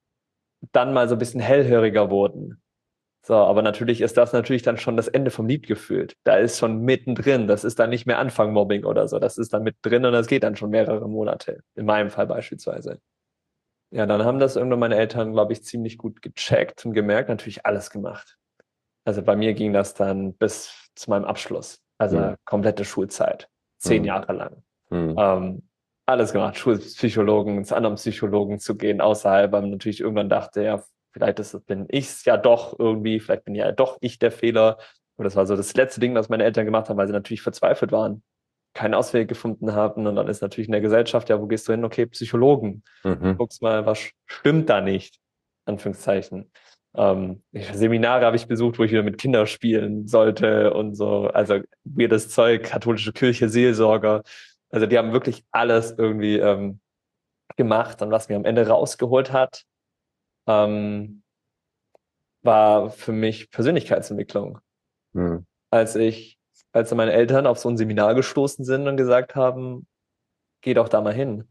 dann mal so ein bisschen hellhöriger wurden. So, aber natürlich ist das natürlich dann schon das Ende vom Lied gefühlt. Da ist schon mittendrin. Das ist dann nicht mehr Anfang Mobbing oder so. Das ist dann mittendrin und das geht dann schon mehrere Monate. In meinem Fall beispielsweise. Ja, dann haben das irgendwann meine Eltern, glaube ich, ziemlich gut gecheckt und gemerkt, natürlich alles gemacht. Also bei mir ging das dann bis zu meinem Abschluss. Also Mhm. komplette Schulzeit. Zehn Mhm. Jahre lang. Mhm. Ähm, alles gemacht, Schulpsychologen, zu anderen Psychologen zu gehen, außerhalb, weil man natürlich irgendwann dachte, ja, vielleicht ist es, bin ich es ja doch irgendwie, vielleicht bin ja doch ich der Fehler. Und das war so das letzte Ding, was meine Eltern gemacht haben, weil sie natürlich verzweifelt waren, keinen Ausweg gefunden haben. Und dann ist natürlich in der Gesellschaft, ja, wo gehst du hin? Okay, Psychologen. Mhm. Guckst mal, was stimmt da nicht? Anführungszeichen. Ähm, Seminare habe ich besucht, wo ich wieder mit Kindern spielen sollte und so. Also weirdes Zeug, katholische Kirche, Seelsorger. Also die haben wirklich alles irgendwie ähm, gemacht. Und was mir am Ende rausgeholt hat, ähm, war für mich Persönlichkeitsentwicklung. Mhm. Als ich, als meine Eltern auf so ein Seminar gestoßen sind und gesagt haben, geh doch da mal hin.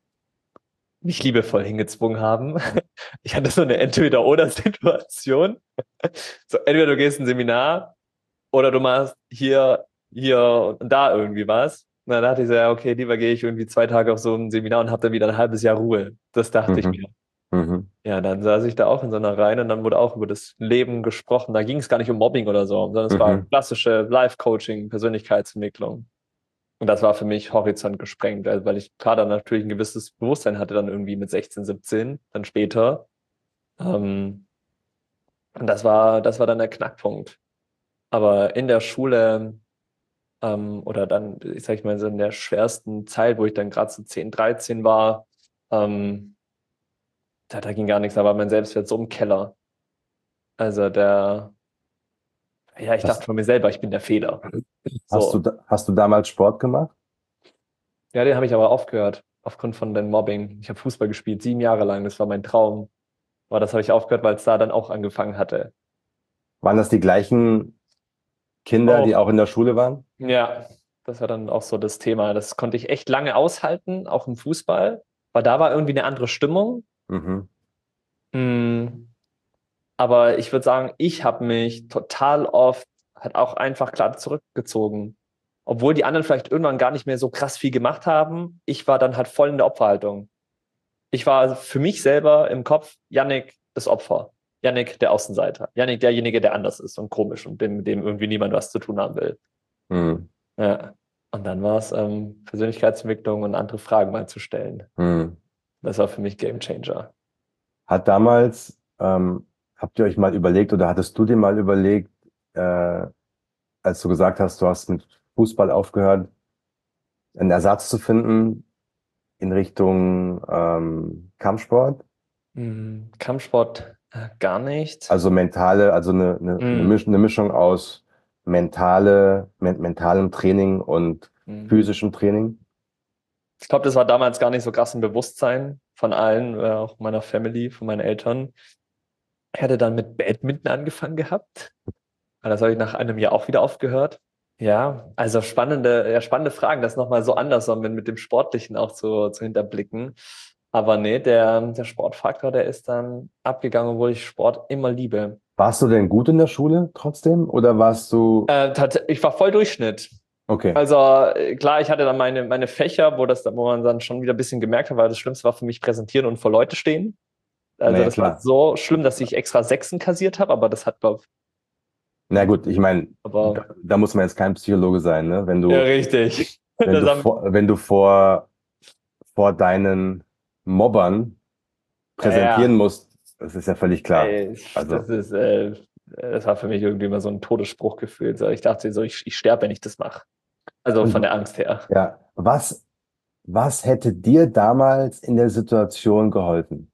Mich liebevoll hingezwungen haben. Ich hatte so eine Entweder-oder-Situation. So, entweder du gehst ein Seminar oder du machst hier, hier und da irgendwie was. Und dann dachte ich so, ja, okay, lieber gehe ich irgendwie zwei Tage auf so ein Seminar und habe dann wieder ein halbes Jahr Ruhe. Das dachte ich Mhm. mir. Mhm. Ja, dann saß ich da auch in so einer Reihe und dann wurde auch über das Leben gesprochen. Da ging es gar nicht um Mobbing oder so, sondern es war Mhm. klassische Life-Coaching, Persönlichkeitsentwicklung. Und das war für mich Horizont gesprengt, also weil ich klar dann natürlich ein gewisses Bewusstsein hatte, dann irgendwie mit sechzehn, siebzehn, dann später. Ähm, und das war, das war dann der Knackpunkt. Aber in der Schule ähm, oder dann, ich sag mal, so in der schwersten Zeit, wo ich dann gerade so zehn, dreizehn war, ähm, da, da ging gar nichts, da war mein Selbstwert so im Keller. Also der, ja, ich dachte Hast, von mir selber, ich bin der Fehler. hast du, So. da- hast du damals Sport gemacht? Ja, den habe ich aber aufgehört, aufgrund von dem Mobbing. Ich habe Fußball gespielt, sieben Jahre lang, das war mein Traum. Aber das habe ich aufgehört, weil es da dann auch angefangen hatte. Waren das die gleichen Kinder, die Oh, auch in der Schule waren? ja, das war dann auch so das Thema. Das konnte ich echt lange aushalten, auch im Fußball, weil da war irgendwie eine andere Stimmung. Mhm. Mm, aber ich würde sagen, ich habe mich total oft halt auch einfach klar zurückgezogen. Obwohl die anderen vielleicht irgendwann gar nicht mehr so krass viel gemacht haben. Ich war dann halt voll in der Opferhaltung. Ich war für mich selber im Kopf, Yannick das Opfer. Yannick der Außenseiter. Yannick derjenige, der anders ist und komisch und mit dem irgendwie niemand was zu tun haben will. Mhm. Ja. Und dann war es ähm, Persönlichkeitsentwicklung und andere Fragen mal zu stellen. Mhm. Das war für mich Game Changer. Hat damals, ähm, habt ihr euch mal überlegt oder hattest du dir mal überlegt, äh, als du gesagt hast, du hast mit Fußball aufgehört, einen Ersatz zu finden in Richtung ähm, Kampfsport? Mhm. Kampfsport äh, gar nicht. Also mentale, also eine, eine, eine Mhm. Misch- eine Mischung aus mentale, men mentalem Training und Mhm. physischem Training. Ich glaube, das war damals gar nicht so krass im Bewusstsein von allen, äh, auch meiner Family, von meinen Eltern. Ich hatte dann mit Badminton angefangen gehabt. Das habe ich nach einem Jahr auch wieder aufgehört. Ja, also spannende, ja, spannende Fragen, das nochmal so anders mit, mit dem Sportlichen auch zu, zu hinterblicken. Aber nee, der, der Sportfaktor, der ist dann abgegangen, obwohl ich Sport immer liebe. Warst du denn gut in der Schule trotzdem oder warst du, Äh, tats- ich war voll Durchschnitt. Okay. Also äh, klar, ich hatte dann meine, meine Fächer, wo das, dann- wo man dann schon wieder ein bisschen gemerkt hat, weil das Schlimmste war für mich präsentieren und vor Leute stehen. Also Naja, das war klar. so schlimm, dass ich extra Sechsen kassiert habe, aber das hat, glaub, Na gut, ich meine, aber da, da muss man jetzt kein Psychologe sein, ne? Wenn ja, du, richtig. wenn Das du haben, vor, wenn du vor, vor deinen Mobbern präsentieren ja, musst, das ist ja völlig klar. ey, das Also, ist, äh, das war für mich irgendwie immer so ein Todesspruch gefühlt. So, ich dachte so, ich, ich sterbe, wenn ich das mache. Also von und der Angst her. ja, was, was hätte dir damals in der Situation geholfen?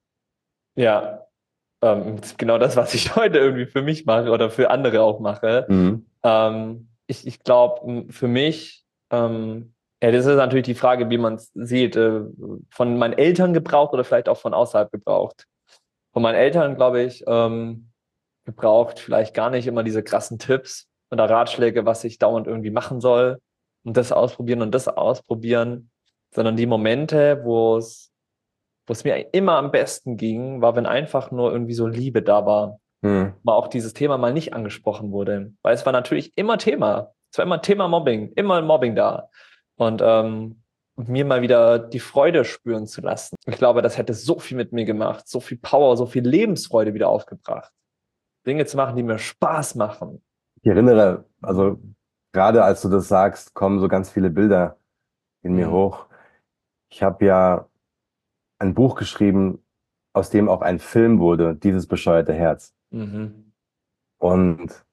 Ja, ähm, genau das, was ich heute irgendwie für mich mache oder für andere auch mache. Mhm. Ähm, ich ich glaube, für mich, ähm, ja, das ist natürlich die Frage, wie man es sieht, äh, von meinen Eltern gebraucht oder vielleicht auch von außerhalb gebraucht. Von meinen Eltern, glaube ich, ähm, gebraucht vielleicht gar nicht immer diese krassen Tipps oder Ratschläge, was ich dauernd irgendwie machen soll und das ausprobieren und das ausprobieren, sondern die Momente, wo es, wo es mir immer am besten ging, war, wenn einfach nur irgendwie so Liebe da war, Mhm. aber auch dieses Thema mal nicht angesprochen wurde. Weil es war natürlich immer Thema. Es war immer Thema Mobbing, immer Mobbing da. Und ähm, mir mal wieder die Freude spüren zu lassen. Ich glaube, das hätte so viel mit mir gemacht, so viel Power, so viel Lebensfreude wieder aufgebracht. Dinge zu machen, die mir Spaß machen. Ich erinnere, also gerade als du das sagst, kommen so ganz viele Bilder in mir Mhm. hoch. Ich habe ja ein Buch geschrieben, aus dem auch ein Film wurde, Dieses bescheuerte Herz. Mhm. Und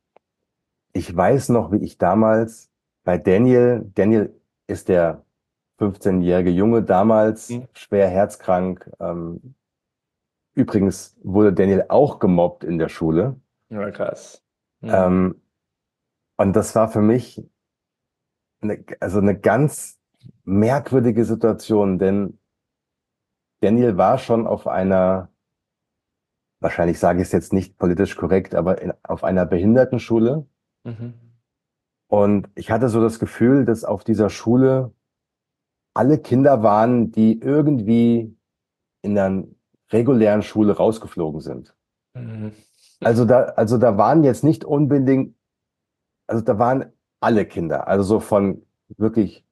ich weiß noch, wie ich damals bei Daniel, Daniel ist der fünfzehnjährige Junge, damals Mhm. schwer herzkrank. Ähm, übrigens wurde Daniel auch gemobbt in der Schule. Ja, krass. Mhm. Ähm, und das war für mich eine, also eine ganz merkwürdige Situation, denn Daniel war schon auf einer, wahrscheinlich sage ich es jetzt nicht politisch korrekt, aber in, auf einer Behindertenschule. Mhm. Und ich hatte so das Gefühl, dass auf dieser Schule alle Kinder waren, die irgendwie in einer regulären Schule rausgeflogen sind. Mhm. Also da, also da waren jetzt nicht unbedingt, also da waren alle Kinder, also so von wirklich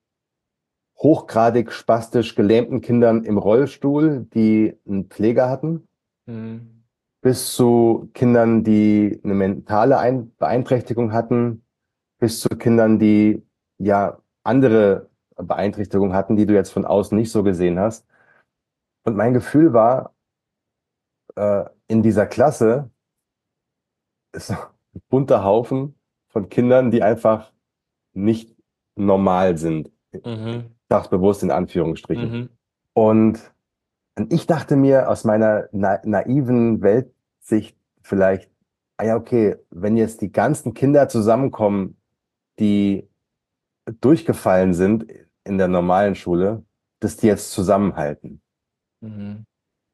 hochgradig spastisch gelähmten Kindern im Rollstuhl, die einen Pfleger hatten, Mhm. bis zu Kindern, die eine mentale Ein Beeinträchtigung hatten, bis zu Kindern, die ja andere Beeinträchtigungen hatten, die du jetzt von außen nicht so gesehen hast. Und mein Gefühl war, äh, in dieser Klasse ist ein bunter Haufen von Kindern, die einfach nicht normal sind. Ich Mhm. sag's bewusst in Anführungsstrichen. Mhm. Und, und ich dachte mir aus meiner na naiven Weltsicht vielleicht, ah ja, okay, wenn jetzt die ganzen Kinder zusammenkommen, die durchgefallen sind in der normalen Schule, dass die jetzt zusammenhalten. Mhm.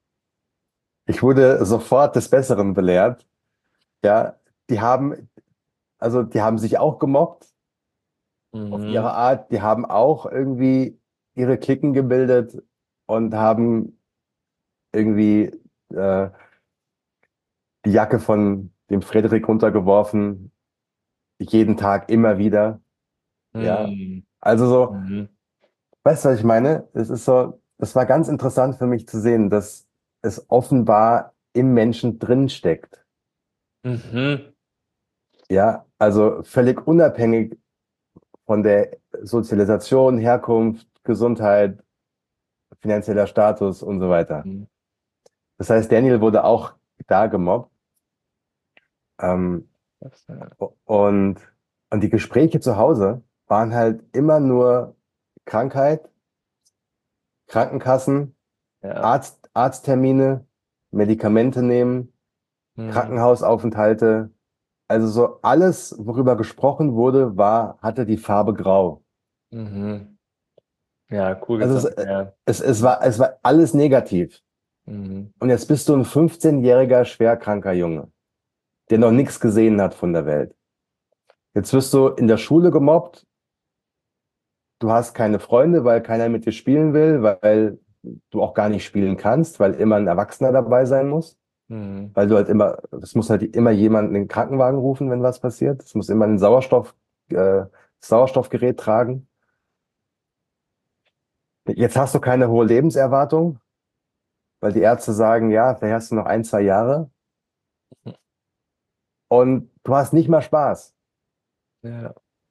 Ich wurde sofort des Besseren belehrt. Ja, die haben, also die haben sich auch gemobbt auf ihre Mhm. Art. Die haben auch irgendwie ihre Cliquen gebildet und haben irgendwie äh, die Jacke von dem Frederik runtergeworfen, jeden Tag immer wieder. Ja, Mhm. also so, Mhm. weißt du, was ich meine? Es ist so, das war ganz interessant für mich zu sehen, dass es offenbar im Menschen drin steckt. Mhm. Ja, also völlig unabhängig von der Sozialisation, Herkunft, Gesundheit, finanzieller Status und so weiter. Mhm. Das heißt, Daniel wurde auch da gemobbt. Ähm, Das, äh, und, und die Gespräche zu Hause waren halt immer nur Krankheit, Krankenkassen, ja. Arzt, Arzttermine, Medikamente nehmen, Mhm. Krankenhausaufenthalte. Also so alles, worüber gesprochen wurde, war, hatte die Farbe grau. Mhm. Ja, cool Also es, gesagt. äh, Ja. es, es war, es war alles negativ. Mhm. Und jetzt bist du ein fünfzehnjähriger schwerkranker Junge, der noch nichts gesehen hat von der Welt. Jetzt wirst du in der Schule gemobbt. Du hast keine Freunde, weil keiner mit dir spielen will, weil du auch gar nicht spielen kannst, weil immer ein Erwachsener dabei sein muss. Mhm. Weil du halt immer, es muss halt immer jemand einen Krankenwagen rufen, wenn was passiert. Es muss immer ein Sauerstoffgerät Sauerstoffgerät tragen. Jetzt hast du keine hohe Lebenserwartung, weil die Ärzte sagen, ja, vielleicht hast du noch ein, zwei Jahre. Und du hast nicht mal Spaß. Ja.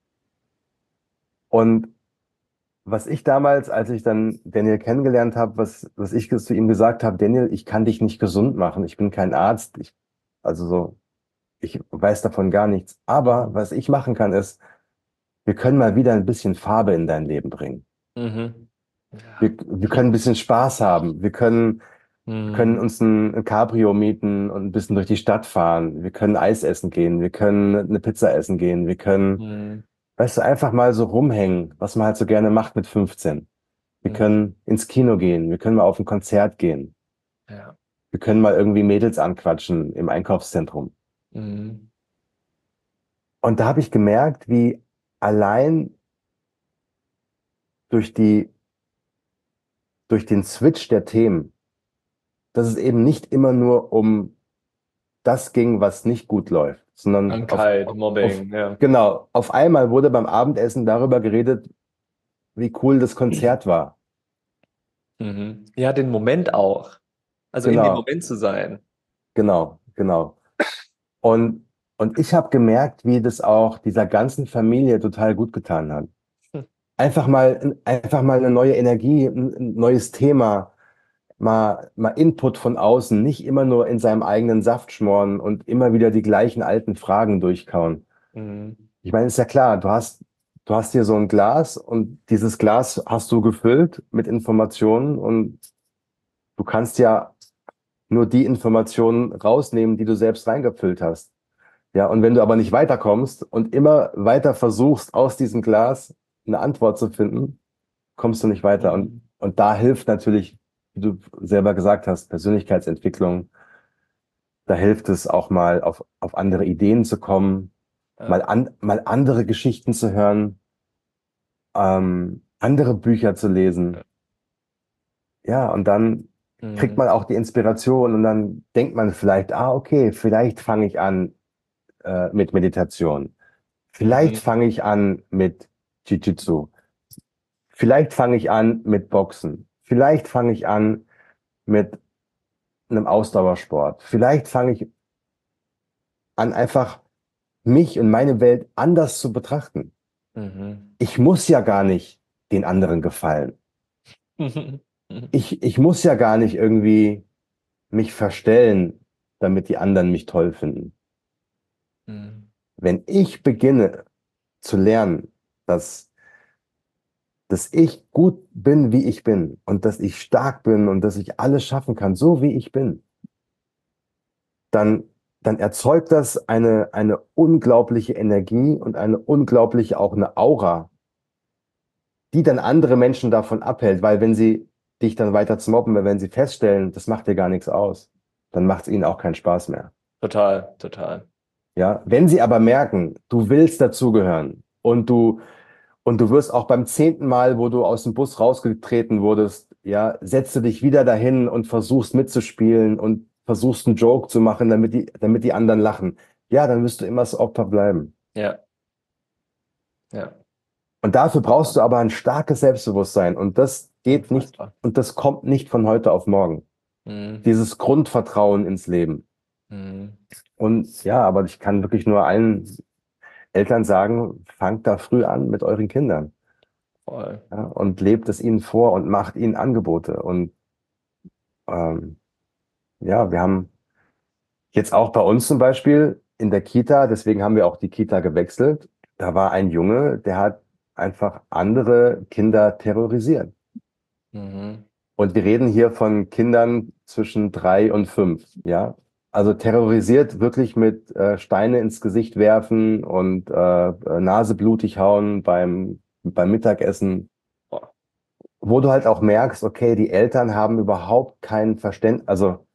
Und was ich damals, als ich dann Daniel kennengelernt habe, was, was ich zu ihm gesagt habe, Daniel, ich kann dich nicht gesund machen. Ich bin kein Arzt. Ich, also so, ich weiß davon gar nichts. Aber was ich machen kann, ist, wir können mal wieder ein bisschen Farbe in dein Leben bringen. Mhm. Wir, wir können ein bisschen Spaß haben. Wir können, wir können Mhm. uns ein, ein Cabrio mieten und ein bisschen durch die Stadt fahren. Wir können Eis essen gehen. Wir können eine Pizza essen gehen. Wir können, Mhm. weißt du, einfach mal so rumhängen, was man halt so gerne macht mit fünfzehn. Wir Mhm. können ins Kino gehen. Wir können mal auf ein Konzert gehen. Ja. Wir können mal irgendwie Mädels anquatschen im Einkaufszentrum. Mhm. Und da habe ich gemerkt, wie allein durch die, durch den Switch der Themen, dass es eben nicht immer nur um das ging, was nicht gut läuft, sondern auf, Krankheit, auf, Mobbing, ja. genau, auf einmal wurde beim Abendessen darüber geredet, wie cool das Konzert war. Mhm. Ja, den Moment auch. Also in dem Genau, Moment zu sein. genau, genau. Und, und ich habe gemerkt, wie das auch dieser ganzen Familie total gut getan hat. Hm. Einfach mal, einfach mal eine neue Energie, ein, ein neues Thema, mal, mal Input von außen, nicht immer nur in seinem eigenen Saft schmoren und immer wieder die gleichen alten Fragen durchkauen. Mhm. Ich meine, ist ja klar, du hast, du hast hier so ein Glas und dieses Glas hast du gefüllt mit Informationen und du kannst ja nur die Informationen rausnehmen, die du selbst reingefüllt hast. Ja, und wenn du aber nicht weiterkommst und immer weiter versuchst, aus diesem Glas eine Antwort zu finden, kommst du nicht weiter. Und, Mhm. und da hilft natürlich, wie du selber gesagt hast, Persönlichkeitsentwicklung. Da hilft es auch mal auf, auf andere Ideen zu kommen, mal, Ja. an, mal andere Geschichten zu hören, ähm, andere Bücher zu lesen. Ja, und dann kriegt Mhm. man auch die Inspiration und dann denkt man vielleicht, ah, okay, vielleicht fange ich an äh, mit Meditation. Vielleicht Mhm. fange ich an mit Jiu-Jitsu. Vielleicht fange ich an mit Boxen. Vielleicht fange ich an mit einem Ausdauersport. Vielleicht fange ich an, einfach mich und meine Welt anders zu betrachten. Mhm. Ich muss ja gar nicht den anderen gefallen. Mhm. Ich, ich muss ja gar nicht irgendwie mich verstellen, damit die anderen mich toll finden. Mhm. Wenn ich beginne zu lernen, dass, dass ich gut bin, wie ich bin und dass ich stark bin und dass ich alles schaffen kann, so wie ich bin, dann, dann erzeugt das eine, eine unglaubliche Energie und eine unglaubliche auch eine Aura, die dann andere Menschen davon abhält, weil wenn sie dich dann weiter zu mobben, weil wenn sie feststellen, das macht dir gar nichts aus, dann macht es ihnen auch keinen Spaß mehr. Total, total. Ja, wenn sie aber merken, du willst dazugehören und du und du wirst auch beim zehnten Mal, wo du aus dem Bus rausgetreten wurdest, ja, setzt du dich wieder dahin und versuchst mitzuspielen und versuchst einen Joke zu machen, damit die, damit die anderen lachen. Ja, dann wirst du immer das Opfer bleiben. Ja, ja. Und dafür brauchst du aber ein starkes Selbstbewusstsein und das geht nicht Unfassbar. und das kommt nicht von heute auf morgen. Mhm. Dieses Grundvertrauen ins Leben. Mhm. Und ja, aber ich kann wirklich nur allen Eltern sagen, fangt da früh an mit euren Kindern. Voll. Ja, und lebt es ihnen vor und macht ihnen Angebote. Und ähm, ja, wir haben jetzt auch bei uns zum Beispiel in der Kita, deswegen haben wir auch die Kita gewechselt, da war ein Junge, der hat einfach andere Kinder terrorisiert. Mhm. Und wir reden hier von Kindern zwischen drei und fünf, ja. Also terrorisiert wirklich mit äh, Steine ins Gesicht werfen und äh, äh, Nase blutig hauen beim, beim Mittagessen, Boah. wo du halt auch merkst, okay, die Eltern haben überhaupt kein Verständnis, also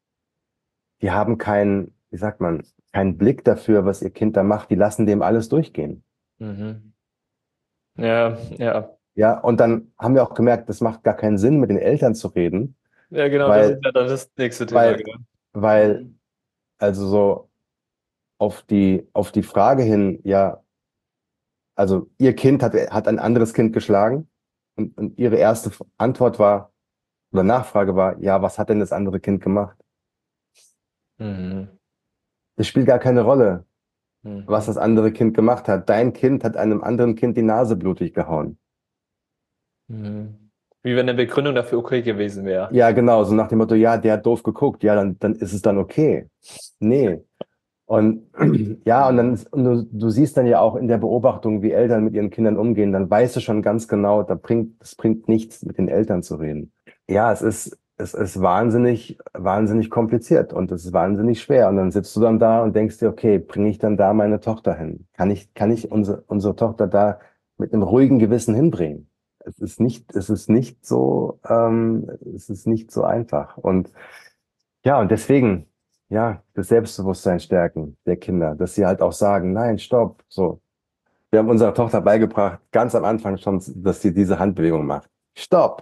die haben keinen, wie sagt man, keinen Blick dafür, was ihr Kind da macht. Die lassen dem alles durchgehen. Mhm. Ja, ja. Ja, und dann haben wir auch gemerkt, das macht gar keinen Sinn, mit den Eltern zu reden, Ja, genau, das ist weil, ja dann das nächste Thema, weil, genau. weil, Mhm. also so auf die, auf die Frage hin, ja, also ihr Kind hat, hat ein anderes Kind geschlagen und, und ihre erste Antwort war, oder Nachfrage war, ja, was hat denn das andere Kind gemacht? Mhm. Das spielt gar keine Rolle, was Mhm. das andere Kind gemacht hat. Dein Kind hat einem anderen Kind die Nase blutig gehauen. Mhm. Wie wenn eine Begründung dafür okay gewesen wäre. Ja, genau, so nach dem Motto, ja, der hat doof geguckt, ja, dann, dann ist es dann okay. Nee. Und ja, und dann und du, du siehst dann ja auch in der Beobachtung, wie Eltern mit ihren Kindern umgehen, dann weißt du schon ganz genau, da bringt, es bringt nichts, mit den Eltern zu reden. Ja, es ist, es ist wahnsinnig, wahnsinnig kompliziert und es ist wahnsinnig schwer. Und dann sitzt du dann da und denkst dir, okay, bringe ich dann da meine Tochter hin? Kann ich, kann ich unsere, unsere Tochter da mit einem ruhigen Gewissen hinbringen? Es ist nicht, es ist nicht so, ähm, es ist nicht so einfach. Und ja, und deswegen, ja, das Selbstbewusstsein stärken der Kinder, dass sie halt auch sagen, nein, stopp, so. Wir haben unserer Tochter beigebracht, ganz am Anfang schon, dass sie diese Handbewegung macht. Stopp!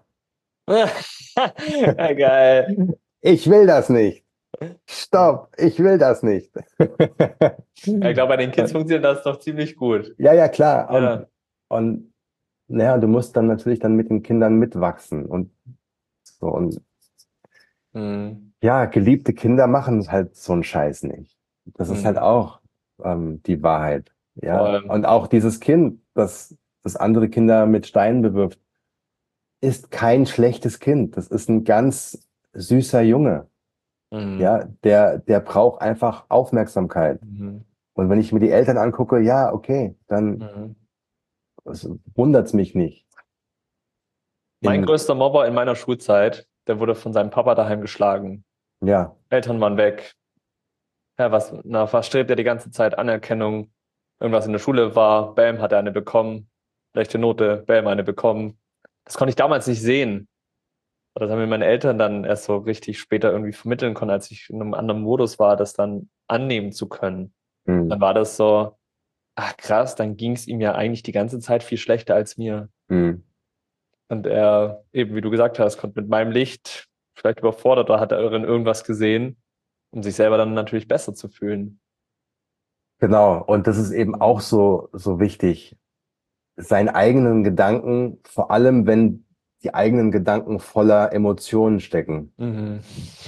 Ja, geil. Ich will das nicht. Stopp! Ich will das nicht. Ja, ich glaube, bei den Kids funktioniert das doch ziemlich gut. Ja, ja, klar. Und, Ja. und naja, du musst dann natürlich dann mit den Kindern mitwachsen und so. Und Mhm. ja, geliebte Kinder machen halt so einen Scheiß nicht. Das ist halt Mhm. auch ähm, die Wahrheit. Vor Ja, und allem. auch dieses Kind, das, das andere Kinder mit Steinen bewirft, ist kein schlechtes Kind. Das ist ein ganz süßer Junge. Mhm. Ja, der, der braucht einfach Aufmerksamkeit. Mhm. Und wenn ich mir die Eltern angucke, ja, okay, dann Mhm. wundert es mich nicht. Mein In, größter Mobber in meiner Schulzeit, der wurde von seinem Papa daheim geschlagen. ja, Eltern waren weg. Ja, was, na, was strebt er die ganze Zeit? Anerkennung. Irgendwas in der Schule war, bam, hat er eine bekommen. Schlechte Note, bam, eine bekommen. Das konnte ich damals nicht sehen. Das haben mir meine Eltern dann erst so richtig später irgendwie vermitteln können, als ich in einem anderen Modus war, das dann annehmen zu können. hm, Dann war das so, ach krass, dann ging es ihm ja eigentlich die ganze Zeit viel schlechter als mir. hm. Und er, eben wie du gesagt hast, konnte mit meinem Licht vielleicht überfordert oder hat er in irgendwas gesehen, um sich selber dann natürlich besser zu fühlen. Genau. Und das ist eben auch so, so wichtig, seinen eigenen Gedanken, vor allem wenn die eigenen Gedanken voller Emotionen stecken, Mhm.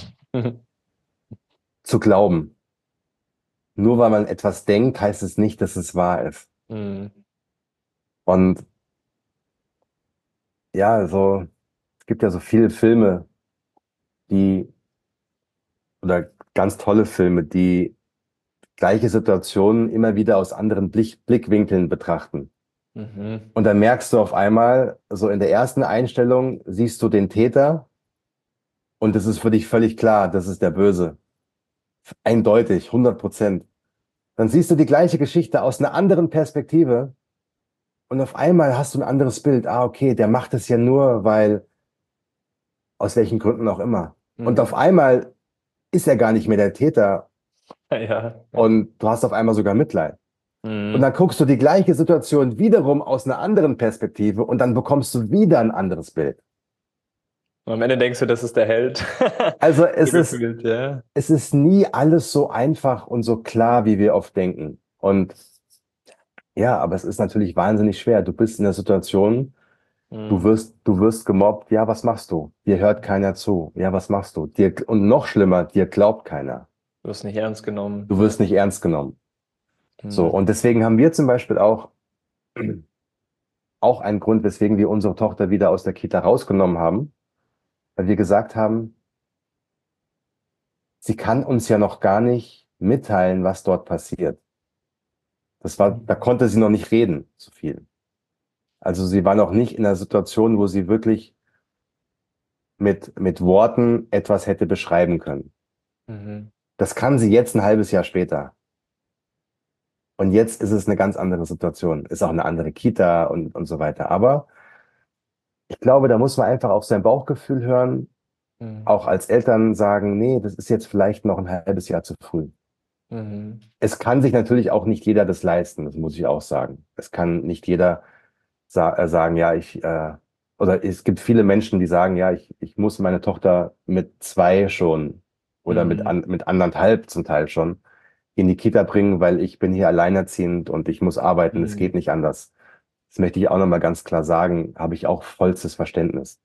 zu glauben. Nur weil man etwas denkt, heißt es nicht, dass es wahr ist. Mhm. Und ja, so, es gibt ja so viele Filme, die, oder ganz tolle Filme, die gleiche Situationen immer wieder aus anderen Blick, Blickwinkeln betrachten. Mhm. Und dann merkst du auf einmal, so in der ersten Einstellung siehst du den Täter und es ist für dich völlig klar, das ist der Böse. Eindeutig, hundert Prozent. Dann siehst du die gleiche Geschichte aus einer anderen Perspektive und auf einmal hast du ein anderes Bild. Ah, okay, der macht es ja nur, weil, aus welchen Gründen auch immer. Und auf Mhm. einmal ist er gar nicht mehr der Täter Ja. und du hast auf einmal sogar Mitleid. Und Mhm. dann guckst du die gleiche Situation wiederum aus einer anderen Perspektive und dann bekommst du wieder ein anderes Bild. Und am Ende denkst du, das ist der Held. Also So es ist, gefühlt, ja. es ist nie alles so einfach und so klar, wie wir oft denken. Und ja, aber es ist natürlich wahnsinnig schwer. Du bist in der Situation, du Mhm. wirst, du wirst gemobbt. Ja, was machst du? Dir hört keiner zu. Ja, was machst du? Dir, und noch schlimmer, dir glaubt keiner. Du wirst nicht ernst genommen. Du Ja. wirst nicht ernst genommen. So, Mhm. und deswegen haben wir zum Beispiel auch, auch einen Grund, weswegen wir unsere Tochter wieder aus der Kita rausgenommen haben, weil wir gesagt haben, sie kann uns ja noch gar nicht mitteilen, was dort passiert. Das war, da konnte sie noch nicht reden, so viel. Also sie war noch nicht in einer Situation, wo sie wirklich mit, mit Worten etwas hätte beschreiben können. Mhm. Das kann sie jetzt ein halbes Jahr später. Und jetzt ist es eine ganz andere Situation. Ist auch eine andere Kita und, und so weiter. Aber ich glaube, da muss man einfach auf sein Bauchgefühl hören, Mhm. auch als Eltern sagen, nee, das ist jetzt vielleicht noch ein halbes Jahr zu früh. Mhm. Es kann sich natürlich auch nicht jeder das leisten, das muss ich auch sagen. Es kann nicht jeder sa äh, sagen, ja, ich, äh, oder es gibt viele Menschen, die sagen, ja, ich, ich muss meine Tochter mit zwei schon oder mit, Mhm. an, mit anderthalb zum Teil schon in die Kita bringen, weil ich bin hier alleinerziehend und ich muss arbeiten, es geht Mhm. nicht anders. Das möchte ich auch nochmal ganz klar sagen, habe ich auch vollstes Verständnis.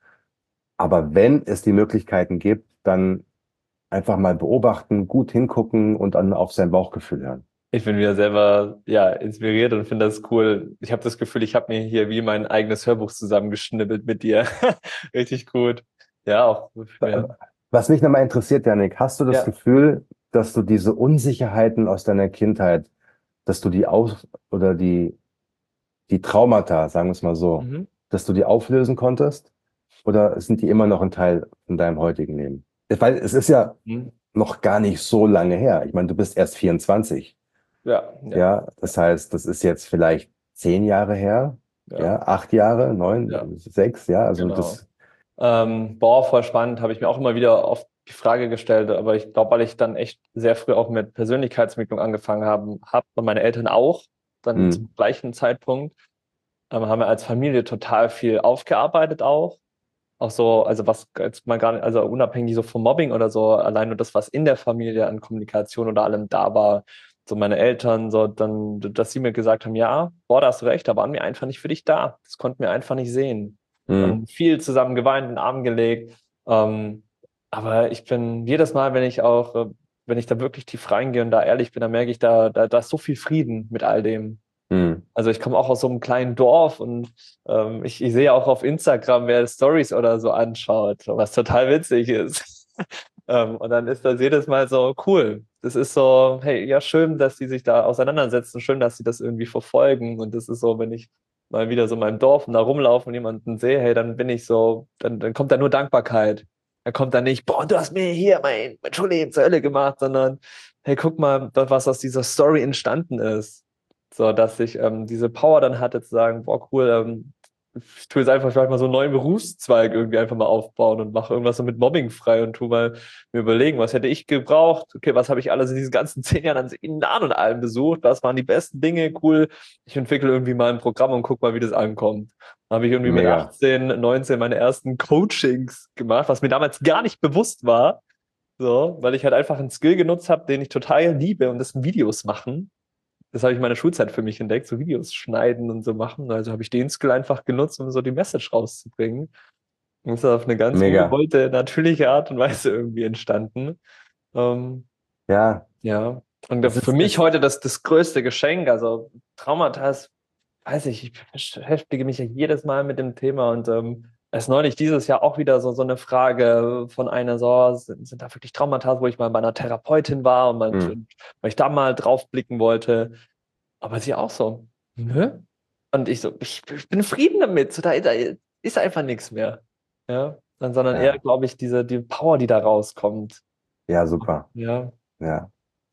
Aber wenn es die Möglichkeiten gibt, dann einfach mal beobachten, gut hingucken und dann auf sein Bauchgefühl hören. Ich bin wieder selber ja inspiriert und finde das cool. Ich habe das Gefühl, ich habe mir hier wie mein eigenes Hörbuch zusammengeschnibbelt mit dir. Richtig gut. Ja, auch für, Was mich nochmal interessiert, Janik, hast du das ja. Gefühl, dass du diese Unsicherheiten aus deiner Kindheit, dass du die aus oder die, die Traumata, sagen wir es mal so, Mhm. dass du die auflösen konntest? Oder sind die immer noch ein Teil von deinem heutigen Leben? Weil es ist ja Mhm. noch gar nicht so lange her. Ich meine, du bist erst vierundzwanzig. Ja, ja, Ja, das heißt, das ist jetzt vielleicht zehn Jahre her, ja, ja, acht Jahre, ja, neun, sechs, ja, also genau. das, Ähm, boah, voll spannend, habe ich mir auch immer wieder oft die Frage gestellt, aber ich glaube, weil ich dann echt sehr früh auch mit Persönlichkeitsentwicklung angefangen habe, hab und meine Eltern auch, dann hm, zum gleichen Zeitpunkt, ähm, haben wir als Familie total viel aufgearbeitet auch. Auch so, also was jetzt mal gar nicht, also unabhängig so vom Mobbing oder so, allein nur das, was in der Familie an Kommunikation oder allem da war, so meine Eltern, so dann, dass sie mir gesagt haben, ja, boah, da hast du recht, da waren wir einfach nicht für dich da. Das konnten wir einfach nicht sehen. hm, Und viel zusammen geweint, in den Arm gelegt. Ähm, aber ich bin jedes Mal, wenn ich auch, äh, wenn ich da wirklich tief reingehe und da ehrlich bin, dann merke ich, da, da, da ist so viel Frieden mit all dem. hm, Also ich komme auch aus so einem kleinen Dorf und ähm, ich, ich sehe auch auf Instagram, wer Stories oder so anschaut, was total witzig ist. ähm, und dann ist das jedes Mal so cool. Das ist so, hey, ja, schön, dass sie sich da auseinandersetzen, schön, dass sie das irgendwie verfolgen. Und das ist so, wenn ich mal wieder so in meinem Dorf und da rumlaufe und jemanden sehe, hey, dann bin ich so, dann, dann kommt da nur Dankbarkeit. Da kommt dann nicht, boah, du hast mir hier mein, mein Schulleben zur Hölle gemacht, sondern hey, guck mal, was aus dieser Story entstanden ist. So, dass ich ähm, diese Power dann hatte zu sagen, boah, cool, ähm, ich tue jetzt einfach vielleicht mal so einen neuen Berufszweig irgendwie einfach mal aufbauen und mache irgendwas so mit Mobbing frei und tu mal mir überlegen, was hätte ich gebraucht? Okay, was habe ich alles in diesen ganzen zehn Jahren an Seminaren und allem besucht? Was waren die besten Dinge? Cool, ich entwickle irgendwie mal ein Programm und guck mal, wie das ankommt. Dann habe ich irgendwie mit mega, achtzehn, neunzehn meine ersten Coachings gemacht, was mir damals gar nicht bewusst war. So, weil ich halt einfach einen Skill genutzt habe, den ich total liebe und das sind Videos machen. Das habe ich in meiner Schulzeit für mich entdeckt, so Videos schneiden und so machen. Also habe ich den Skill einfach genutzt, um so die Message rauszubringen. Und das ist auf eine ganz mega. ungewollte, natürliche Art und Weise irgendwie entstanden. Ähm, Ja, ja. Und es für ist, mich es, heute das, das größte Geschenk, also Traumata, ist, weiß ich, ich beschäftige mich ja jedes Mal mit dem Thema und ähm, es ist neulich dieses Jahr auch wieder so, so eine Frage von einer so, sind, sind da wirklich Traumata, wo ich mal bei einer Therapeutin war und, mal, hm, und weil ich da mal drauf blicken wollte. Aber sie auch so, nö. Und ich so, ich, ich bin Frieden damit. So, da, da ist einfach nichts mehr. Ja. Dann, sondern eher, ja, glaube ich, diese, die Power, die da rauskommt. ja, super, Ja. ja.